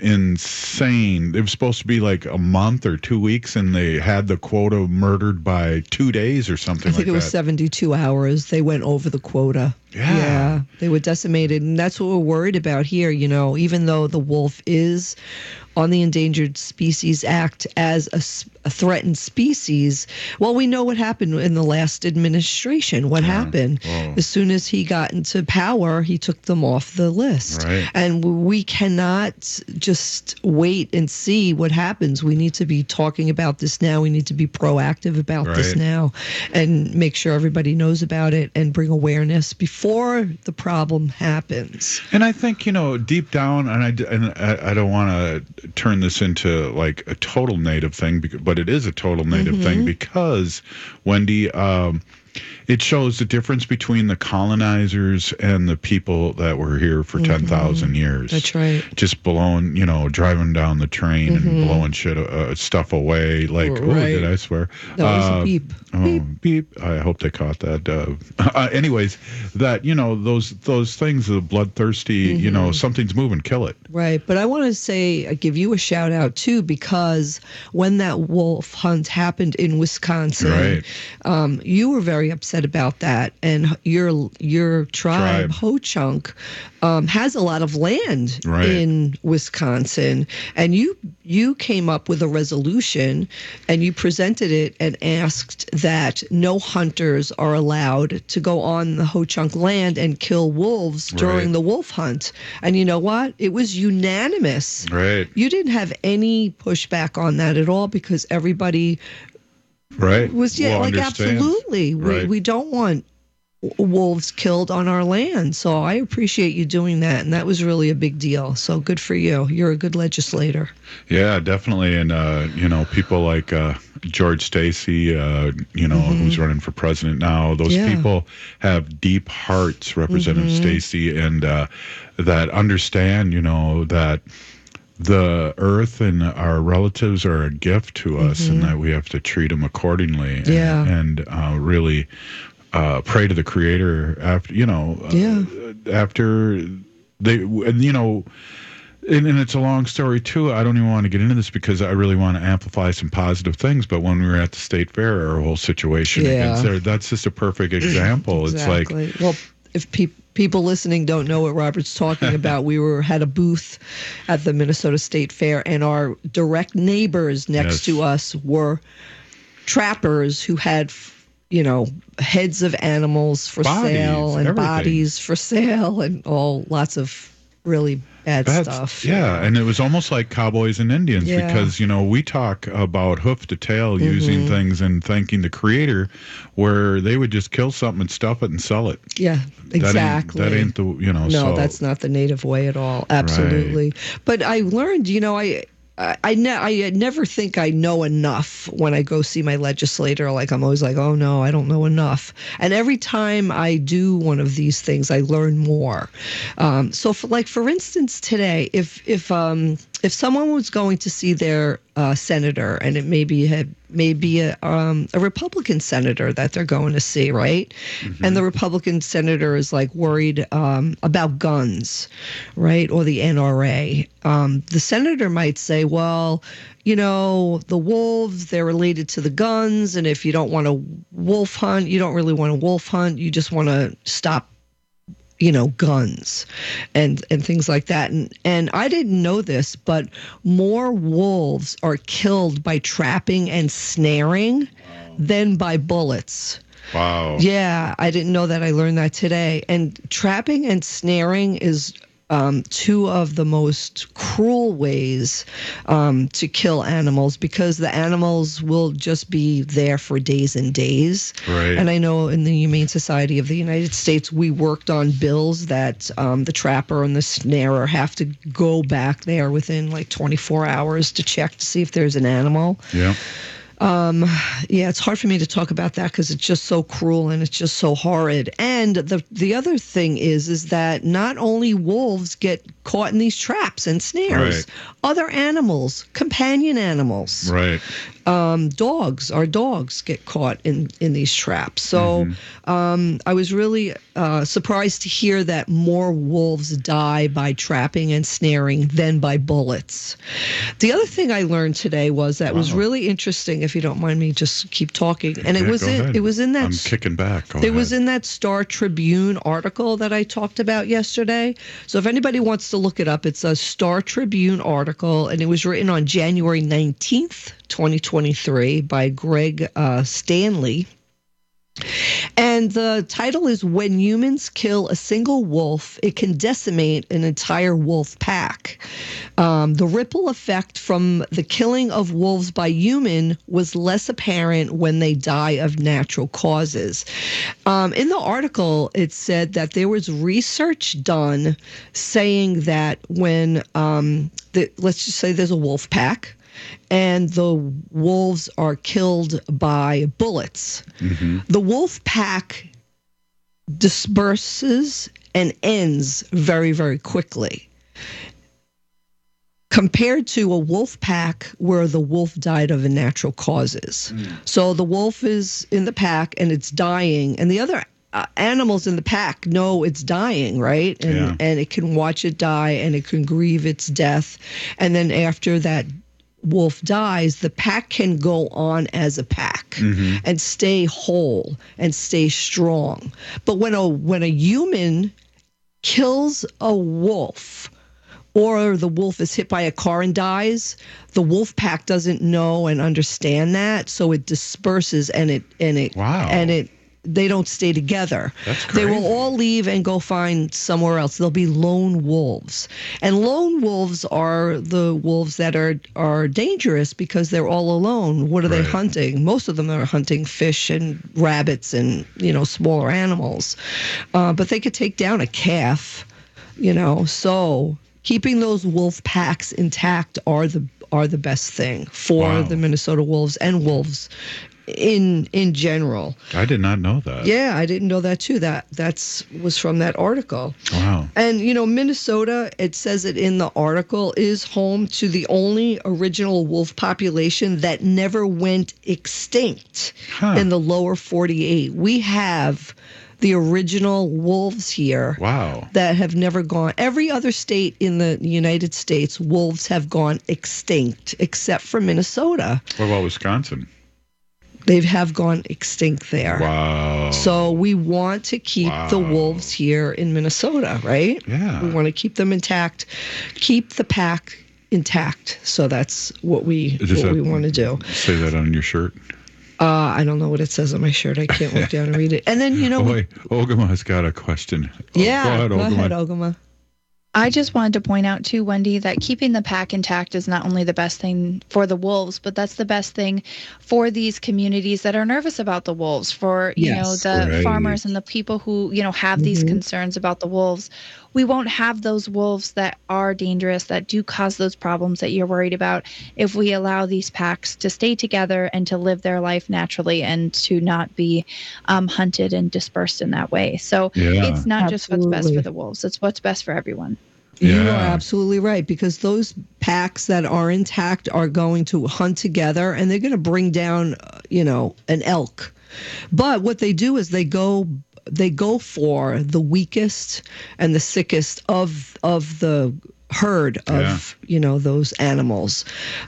insane. It was supposed to be like a month or two weeks, and they had the quota murdered by two days or something like that. I think it was that. seventy-two hours. They went over the quota. Yeah. yeah, they were decimated, and that's what we're worried about here. You know, even though the wolf is on the Endangered Species Act as a, a threatened species, well, we know what happened in the last administration. What yeah. happened? Whoa. As soon as he got into power, he took them off the list. Right. And we cannot just wait and see what happens. We need to be talking about this now. We need to be proactive about right. this now and make sure everybody knows about it and bring awareness before the problem happens. And I think, you know, deep down, and I, and I, I don't want to turn this into like a total native thing, but it is a total native mm-hmm. thing because, Wendy, um, it shows the difference between the colonizers and the people that were here for mm-hmm. ten thousand years. That's right. Just blowing, you know, driving down the train mm-hmm. and blowing shit uh, stuff away. Like, right. oh, did I swear? That was uh, a beep. Oh, beep. beep. I hope they caught that. Uh, uh, anyways, that, you know, those those things, the bloodthirsty, mm-hmm. you know, something's moving, kill it. Right. But I want to say, uh, give you a shout out too, because when that wolf hunt happened in Wisconsin, right. um, you were very upset about that, and your your tribe, tribe. Ho-Chunk, um, has a lot of land right. in Wisconsin, and you you came up with a resolution, and you presented it and asked that no hunters are allowed to go on the Ho-Chunk land and kill wolves during right. the wolf hunt. And you know what? It was unanimous. Right. You didn't have any pushback on that at all because everybody Right. Was yeah, Well, like understand. absolutely. We Right. we don't want w- wolves killed on our land. So I appreciate you doing that, and that was really a big deal. So good for you. You're a good legislator. Yeah, definitely. And, uh, you know, people like uh, George Stacy, uh, you know, Mhm. who's running for president now, those Yeah. people have deep hearts, Representative Mhm. Stacy, and uh, that understand, you know, that the earth and our relatives are a gift to us and Mhm. that we have to treat them accordingly. And, Yeah. and uh, really uh, pray to the Creator after, you know, uh, Yeah. after they, and, you know, and, and it's a long story too. I don't even want to get into this because I really want to amplify some positive things. But when we were at the state fair, our whole situation Yeah. against there, that's just a perfect example. It's like, Exactly. well, if pe- people listening don't know what Robert's talking about, we were had a booth at the Minnesota State Fair, and our direct neighbors next Yes. to us were trappers who had, you know, heads of animals for Bodies, sale and everything. bodies for sale and all lots of really bad Bad stuff. Yeah, and it was almost like cowboys and Indians Yeah. because, you know, we talk about hoof to tail using Mhm. things and thanking the Creator, where they would just kill something and stuff it and sell it. Yeah, That ain't- exactly. That ain't, the, you know, No, so. that's not the native way at all. Absolutely. But I learned, you know, I. I I, ne- I never think I know enough when I go see my legislator. Like I'm always like, oh no, I don't know enough. And every time I do one of these things, I learn more. Um, so, for like for instance, today, if if um, if someone was going to see their uh, senator, and it maybe had maybe a um, a Republican senator that they're going to see, right? And the Republican senator is like worried um, about guns, right, or the N R A. Um, the senator might say, well, you know, the wolves, they're related to the guns, and if you don't want to wolf hunt, you don't really want to wolf hunt, you just want to stop, you know, guns and and things like that. And and I didn't know this, but more wolves are killed by trapping and snaring than by bullets. Wow. Yeah, I didn't know that. I learned that today. And trapping and snaring is um, two of the most cruel ways um, to kill animals because the animals will just be there for days and days. Right. And I know in the Humane Society of the United States, we worked on bills that um, the trapper and the snarer have to go back there within like twenty-four hours to check to see if there's an animal. Yeah. Um, yeah, it's hard for me to talk about that because it's just so cruel and it's just so horrid. And the the other thing is, is that not only wolves get caught in these traps and snares, Right. other animals, companion animals, Right. um, dogs, our dogs get caught in, in these traps. So um, I was really uh, surprised to hear that more wolves die by trapping and snaring than by bullets. The other thing I learned today was that was Wow. really interesting. If you don't mind me, just keep talking. And it Yeah, was go in ahead. it was in that I'm kicking back. Go it was ahead. in that Star Tribune article that I talked about yesterday. So if anybody wants to look it up, it's a Star Tribune article, and it was written on January nineteenth, twenty twenty-three by Greg uh, Stanley. And the title is When Humans Kill a Single Wolf, It Can Decimate an Entire Wolf Pack. Um, the ripple effect from the killing of wolves by human was less apparent when they die of natural causes. Um, in the article, it said that there was research done saying that when, um, the, let's just say there's a wolf pack, and the wolves are killed by bullets. Mm-hmm. The wolf pack disperses and ends very, very quickly. Compared to a wolf pack where the wolf died of natural causes. Mm. So the wolf is in the pack and it's dying, and the other uh, animals in the pack know it's dying, right? And, Yeah. and it can watch it die and it can grieve its death. And then after that wolf dies, the pack can go on as a pack Mm-hmm. and stay whole and stay strong. But when a when a human kills a wolf, or the wolf is hit by a car and dies, the wolf pack doesn't know and understand that, so it disperses and it and it Wow. and it they don't stay together. That's They great. will all leave and go find somewhere else. They'll be lone wolves. And lone wolves are the wolves that are, are dangerous because they're all alone. What are they Right. hunting? Most of them are hunting fish and rabbits and, you know, smaller animals. Uh, but they could take down a calf, you know. So keeping those wolf packs intact are the are the best thing for Wow. the Minnesota Wolves and wolves in in general. I did not know that. Yeah, I didn't know that too. That that's was from that article. Wow. And you know, Minnesota, it says it in the article, is home to the only original wolf population that never went extinct Huh. in the lower forty-eight. We have the original wolves here. Wow. That have never gone. Every other state in the United States, wolves have gone extinct, except for Minnesota. What about Wisconsin? They have gone extinct there. Wow. So we want to keep Wow. the wolves here in Minnesota, right? Yeah. We want to keep them intact, keep the pack intact. So that's what we Does what that we want to do. Say that on your shirt. Uh, I don't know what it says on my shirt. I can't look down and read it. And then you know, Oh, we- wait, Ogama's got a question. Oh, yeah, go ahead, go Ogama. ahead, Ogama. I just wanted to point out too, Wendy, that keeping the pack intact is not only the best thing for the wolves, but that's the best thing for these communities that are nervous about the wolves, for, you Yes. know, the Right. farmers and the people who, you know, have these Mhm. concerns about the wolves. We won't have those wolves that are dangerous, that do cause those problems that you're worried about, if we allow these packs to stay together and to live their life naturally and to not be um, hunted and dispersed in that way. So Yeah. it's not just what's best Absolutely. for the wolves, it's what's best for everyone. You Yeah. are absolutely right, because those packs that are intact are going to hunt together and they're going to bring down, uh, you know, an elk. But what they do is they go they go for the weakest and the sickest of of the herd of Yeah. you know those animals,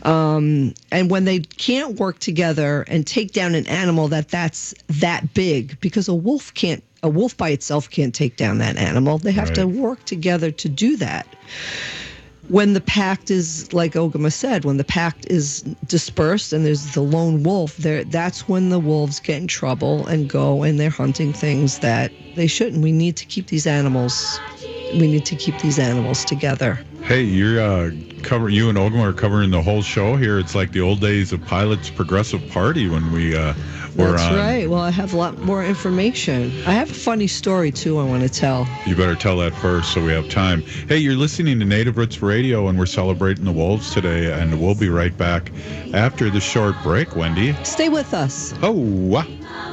um, and when they can't work together and take down an animal that that's that big, because a wolf can't a wolf by itself can't take down that animal. They have to Right. work together to do that. When the pact is, like Ogama said, when the pact is dispersed and there's the lone wolf, there that's when the wolves get in trouble and go and they're hunting things that they shouldn't. We need to keep these animals. We need to keep these animals together. Hey, you're uh, cover you and Ogama are covering the whole show here. It's like the old days of Pilot's Progressive Party when we uh, were That's on. right. Well, I have a lot more information. I have a funny story too I want to tell. You better tell that first so we have time. Hey, you're listening to Native Roots Radio, and we're celebrating the wolves today, and we'll be right back after the short break, Wendy. Stay with us. Oh, wow.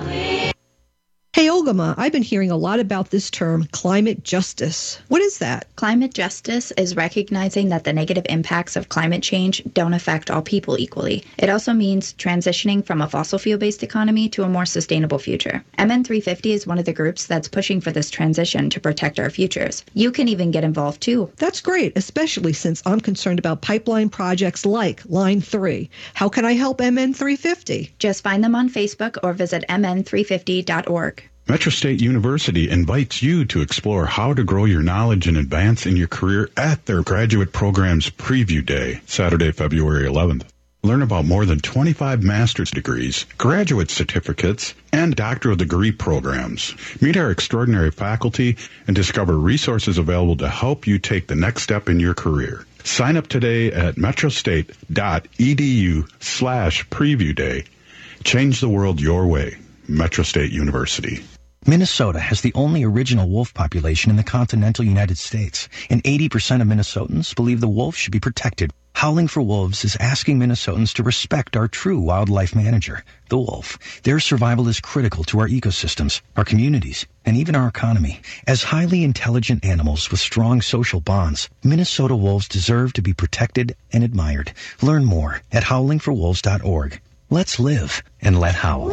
Hey, Ogama, I've been hearing a lot about this term, climate justice. What is that? Climate justice is recognizing that the negative impacts of climate change don't affect all people equally. It also means transitioning from a fossil fuel-based economy to a more sustainable future. M N three fifty is one of the groups that's pushing for this transition to protect our futures. You can even get involved too. That's great, especially since I'm concerned about pipeline projects like Line three. How can I help M N three fifty? Just find them on Facebook or visit m n three fifty dot org. Metro State University invites you to explore how to grow your knowledge and advance in your career at their graduate program's preview day, Saturday, February eleventh. Learn about more than twenty-five master's degrees, graduate certificates, and doctoral degree programs. Meet our extraordinary faculty and discover resources available to help you take the next step in your career. Sign up today at metrostate.edu slash preview day. Change the world your way. Metro State University. Minnesota has the only original wolf population in the continental United States, and eighty percent of Minnesotans believe the wolf should be protected. Howling for Wolves is asking Minnesotans to respect our true wildlife manager, the wolf. Their survival is critical to our ecosystems, our communities, and even our economy. As highly intelligent animals with strong social bonds, Minnesota wolves deserve to be protected and admired. Learn more at howling for wolves dot org. Let's live and let howl.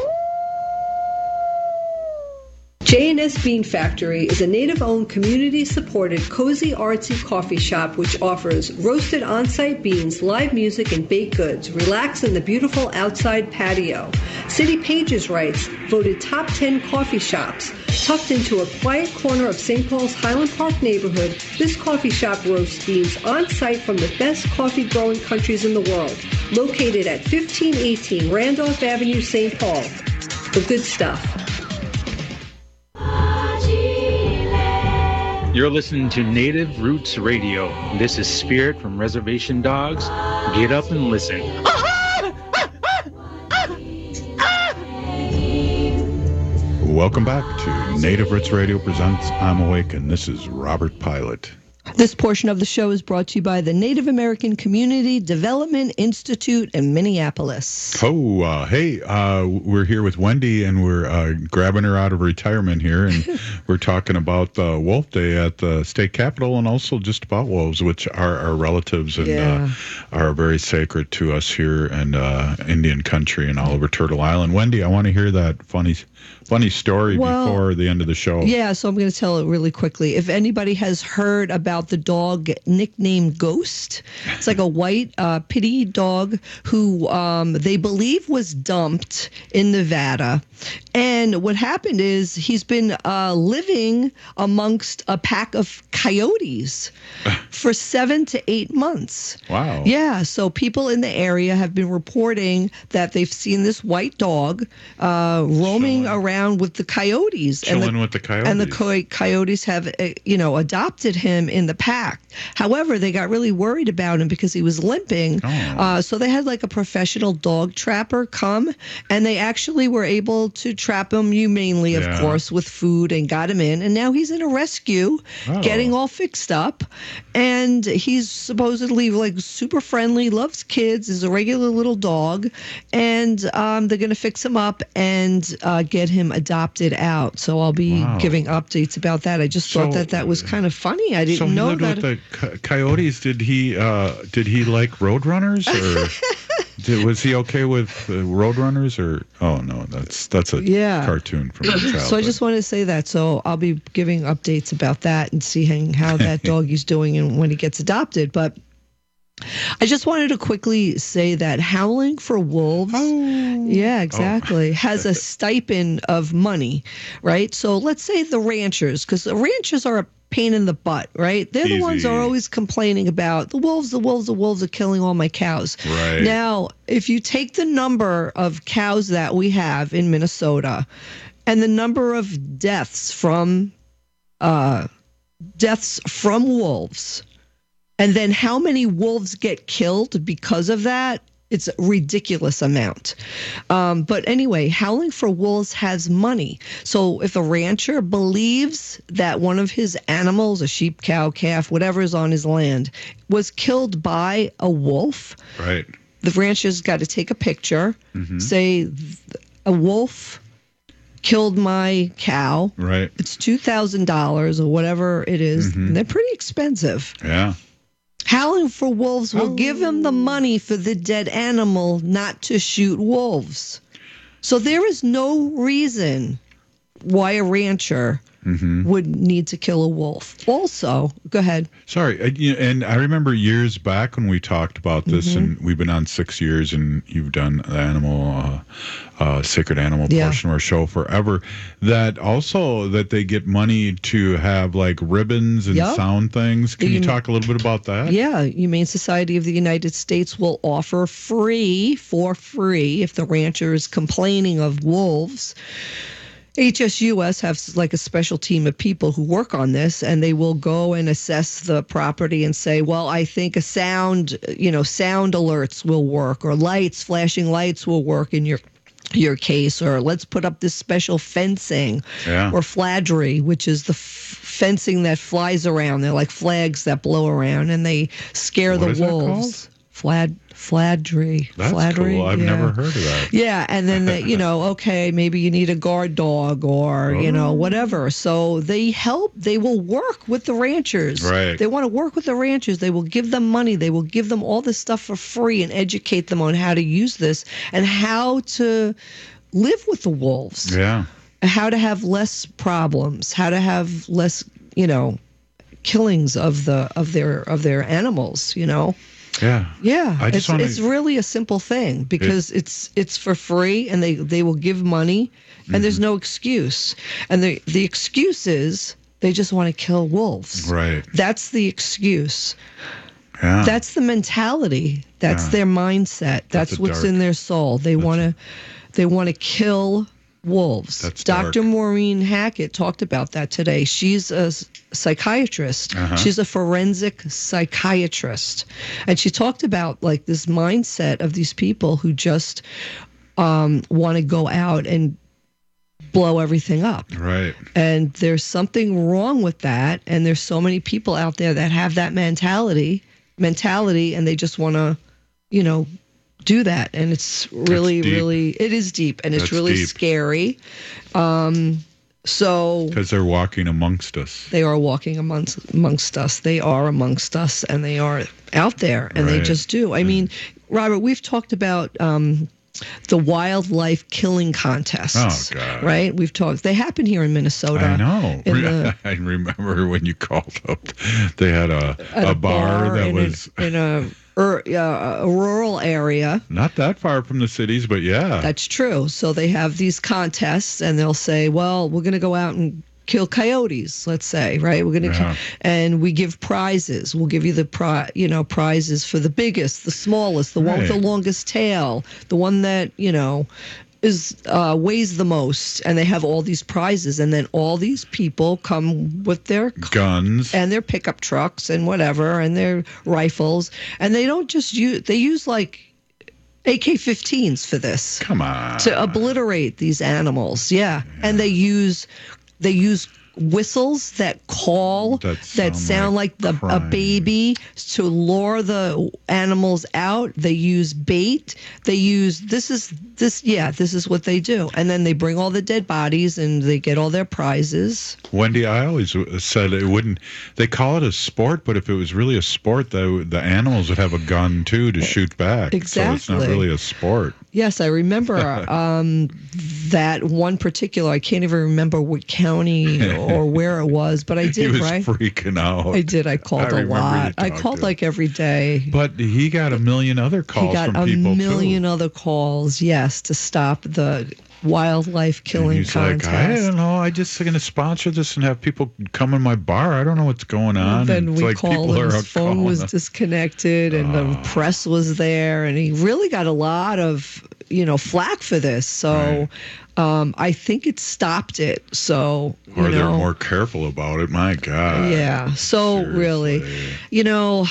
J and S Bean Factory is a native-owned, community-supported, cozy, artsy coffee shop which offers roasted on-site beans, live music, and baked goods. Relax in the beautiful outside patio. City Pages writes, voted top ten coffee shops. Tucked into a quiet corner of Saint Paul's Highland Park neighborhood, this coffee shop roasts beans on-site from the best coffee-growing countries in the world. Located at fifteen eighteen Randolph Avenue, Saint Paul. The good stuff. You're listening to Native Roots Radio. This is Spirit from Reservation Dogs. Get up and listen. Welcome back to Native Roots Radio presents I'm Awake, and this is Robert Pilot. This portion of the show is brought to you by the Native American Community Development Institute in Minneapolis. Oh, uh, hey, uh, we're here with Wendy, and we're uh, grabbing her out of retirement here, and we're talking about uh, Wolf Day at the state capitol, and also just about wolves, which are our relatives and Yeah. uh, are very sacred to us here in uh, Indian country and all over Turtle Island. Wendy, I want to hear that funny, funny story Well, before the end of the show. Yeah, so I'm going to tell it really quickly. If anybody has heard about the dog nicknamed Ghost, it's like a white uh, pitty dog who um, they believe was dumped in Nevada. And what happened is he's been uh, living amongst a pack of coyotes for seven to eight months. Wow. Yeah, so people in the area have been reporting that they've seen this white dog uh, roaming Chilling. around with the coyotes. Chilling and the, with the coyotes. And the co- coyotes have, uh, you know, adopted him in the pack. However, they got really worried about him because he was limping. Oh. Uh, so they had like a professional dog trapper come, and they actually were able to trap him humanely, of Yeah. course, with food, and got him in. And now he's in a rescue, Oh. getting all fixed up. And he's supposedly like super friendly, loves kids, is a regular little dog. And um, they're going to fix him up and uh, get him adopted out. So I'll be Wow. giving updates about that. I just thought So- that that was kind of funny. I didn't So he know lived that. with the co- coyotes. Did he? Uh, did he like roadrunners, or did, was he okay with uh, roadrunners? Or oh no, that's that's a Yeah. cartoon from his childhood. So I just wanted to say that. So I'll be giving updates about that and seeing how that dog is doing and when he gets adopted. But I just wanted to quickly say that Howling for Wolves, yeah, exactly, has a stipend of money, right? So let's say the ranchers, because the ranchers are a pain in the butt, right? They're the ones that are Easy. always complaining about the wolves, the wolves, the wolves are killing all my cows. Right. Now, if you take the number of cows that we have in Minnesota and the number of deaths from uh, deaths from wolves, and then how many wolves get killed because of that, it's a ridiculous amount. Um, but anyway, Howling for Wolves has money. So if a rancher believes that one of his animals, a sheep, cow, calf, whatever is on his land, was killed by a wolf, right. the rancher's got to take a picture, Mhm. say a wolf killed my cow. Right. It's two thousand dollars or whatever it is. Mhm. And they're pretty expensive. Yeah. Howling for Wolves will give him the money for the dead animal not to shoot wolves. So there is no reason why a rancher Mhm. would need to kill a wolf. Also, go ahead. Sorry, uh, you- and I remember years back when we talked about this, Mhm. and we've been on six years, and you've done the animal, uh, uh, sacred animal Yeah. portion of our show forever. That also that they get money to have like ribbons and Yep. sound things. Can The you hum- talk a little bit about that? Yeah, Humane Society of the United States will offer free, for free, if the rancher is complaining of wolves. H S U S has like a special team of people who work on this, and they will go and assess the property and say, well, I think a sound, you know, sound alerts will work, or lights, flashing lights will work in your your case, or let's put up this special fencing, Yeah. or fladry, which is the f- fencing that flies around. They're like flags that blow around, and they scare What the is that wolves. Flad, fladry. That's fladry, cool. I've yeah. never heard of that. Yeah, and then they, you know, okay, maybe you need a guard dog or you know whatever. So they help. They will work with the ranchers. Right. They want to work with the ranchers. They will give them money. They will give them all this stuff for free and educate them on how to use this and how to live with the wolves. Yeah. How to have less problems. How to have less, you know, killings of the of their of their animals. You know. Yeah. Yeah, I just it's wanna- it's really a simple thing because it's it's for free and they, they will give money and there's no excuse. And the the excuse is they just want to kill wolves. Right. That's the excuse. Yeah. That's the mentality. That's Yeah. their mindset. That's, That's a what's dark- in their soul. They want to they want to kill wolves. That's Doctor dark. Maureen Hackett talked about that today. She's a s- psychiatrist. Uh-huh. She's a forensic psychiatrist. And she talked about like this mindset of these people who just um, want to go out and blow everything up. Right. And there's something wrong with that. And there's so many people out there that have that mentality, mentality, and they just want to, you know, do that. And it's really, really, it is deep, and it's That's really deep. scary. Um, so Because they're walking amongst us. they are walking amongst amongst us. They are amongst us, and they are out there, and they Right. just do. I mean, Robert, we've talked about um, the wildlife killing contests. Oh, God. Right? We've talked. They happen here in Minnesota. I know. in the- I remember when you called up, they had a, at a, bar, that in was a, in a, ur, uh, a rural area. not that far from the cities, but yeah. That's true. So they have these contests, and they'll say, "Well, we're going to go out and kill coyotes." Let's say, right? We're going to, Yeah. and we give prizes. We'll give you the pri, you know, prizes for the biggest, the smallest, the one with the Right. longest tail, the one that you know is uh, weighs the most, and they have all these prizes, and then all these people come with their guns and their pickup trucks and whatever, and their rifles, and they don't just use. They use like A K fifteens for this. Come on. To obliterate these animals. Yeah. And they use they use whistles that call That that sound sound like, like the a crying. baby to lure the animals out. They use bait. They use this is this yeah, this is what they do. And then they bring all the dead bodies and they get all their prizes. Wendy, I always said it wouldn't. They call it a sport, but if it was really a sport, the the animals would have a gun too to shoot back. So it's not Exactly. really a sport. Yes, I remember um, that one particular. I can't even remember what county or where it was, but I he did, was right? freaking out. I did. I called I a remember you lot. I talked called to him. like every day. But he got a million other calls He got from a people million too. other calls, yes, to stop the wildlife And killing he's contest. like, I don't know. I just going to sponsor this and have people come in my bar. I don't know what's going on. Then And it's we like called people him. are His out phone calling was him. disconnected, and the press was there, and he really got a lot of you know flack for this. So um, I think it stopped it. So you Or they're know, more careful about it. My God. yeah. So really, you know,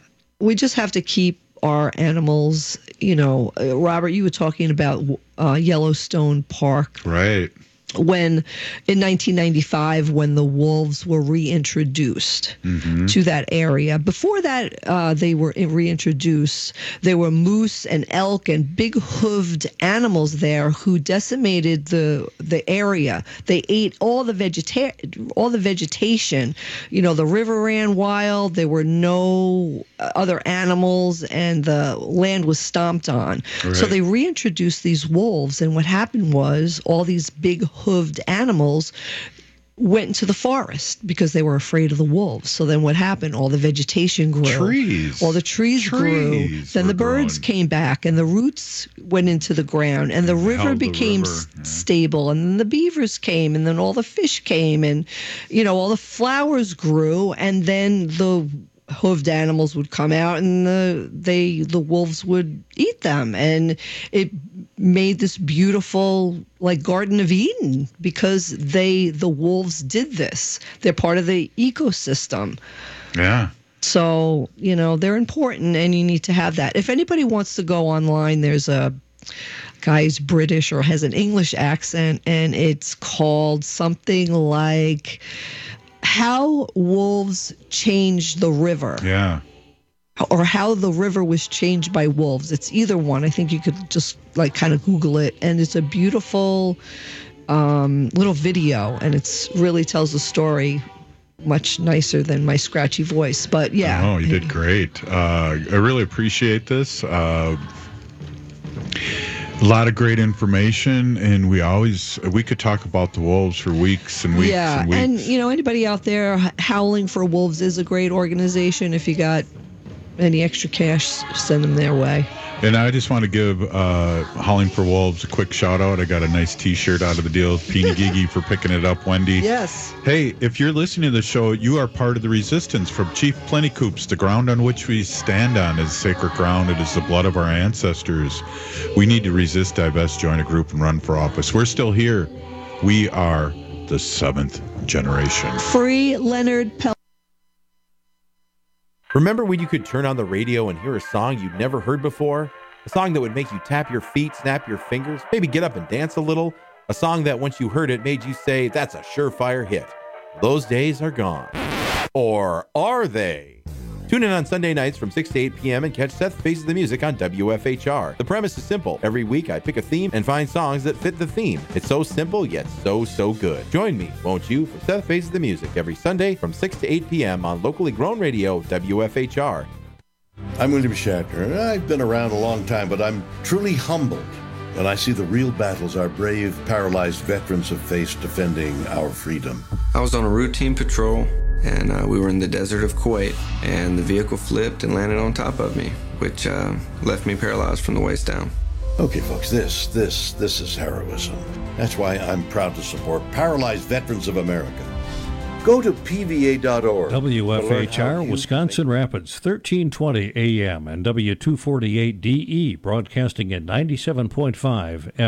we just have to keep our animals. You know, uh, Robert, you were talking about uh, Yellowstone Park. Right. When in nineteen ninety-five, when the wolves were reintroduced Mhm. to that area. Before that, uh, they were reintroduced. There were moose and elk and big hooved animals there who decimated the the area. They ate all the vegeta- all the vegetation. You know, the river ran wild. There were no other animals, and the land was stomped on. So Right. they reintroduced these wolves, and what happened was all these big hooved animals went into the forest because they were afraid of the wolves. So then what happened? All the vegetation grew. Trees. All the trees, grew. Trees Then were the birds came back, and the roots went into the ground, and the river held the became river, s- stable, and then the beavers came, and then all the fish came, and you know all the flowers grew, and then the hooved animals would come out, and the they the wolves would eat them, and it made this beautiful like Garden of Eden because they the wolves did this. They're part of the ecosystem. Yeah. So, you know, they're important, and you need to have that. If anybody wants to go online, there's a guy who's British or has an English accent, and it's called something like How Wolves Changed the River. Yeah. Or How the River Was Changed by Wolves. It's either one. I think you could just like kind of Google it, and it's a beautiful um, little video, and it's really tells a story much nicer than my scratchy voice. But yeah. Oh, you did great. Uh, I really appreciate this. Uh, a lot of great information, and we always we could talk about the wolves for weeks and weeks yeah, and weeks. and you know anybody out there, Howling for Wolves is a great organization. If you got any extra cash, send them their way. And I just want to give uh, Howling for Wolves a quick shout out. I got a nice T-shirt out of the deal. Peeny Gigi for picking it up, Wendy. Yes. Hey, if you're listening to the show, you are part of the resistance. From Chief Plentycoops, the ground on which we stand on is sacred ground. It is the blood of our ancestors. We need to resist, divest, join a group, and run for office. We're still here. We are the seventh generation. Free Leonard Peltier. Remember when you could turn on the radio and hear a song you'd never heard before? A song that would make you tap your feet, snap your fingers, maybe get up and dance a little? A song that once you heard it made you say, that's a surefire hit. Those days are gone. Or are they? Tune in on Sunday nights from six to eight p.m. and catch Seth Faces the Music on W F H R. The premise is simple. Every week I pick a theme and find songs that fit the theme. It's so simple, yet so, so good. Join me, won't you, for Seth Faces the Music every Sunday from six to eight p.m. on locally grown radio W F H R. I'm William Shatner, and I've been around a long time, but I'm truly humbled when I see the real battles our brave, paralyzed veterans have faced defending our freedom. I was on a routine patrol, and uh, we were in the desert of Kuwait, and the vehicle flipped and landed on top of me, which uh, left me paralyzed from the waist down. Okay, folks, this, this, this is heroism. That's why I'm proud to support Paralyzed Veterans of America. Go to P V A dot org. W F H R, Wisconsin Rapids, thirteen twenty A M and W two forty-eight D E, broadcasting at ninety-seven point five F M.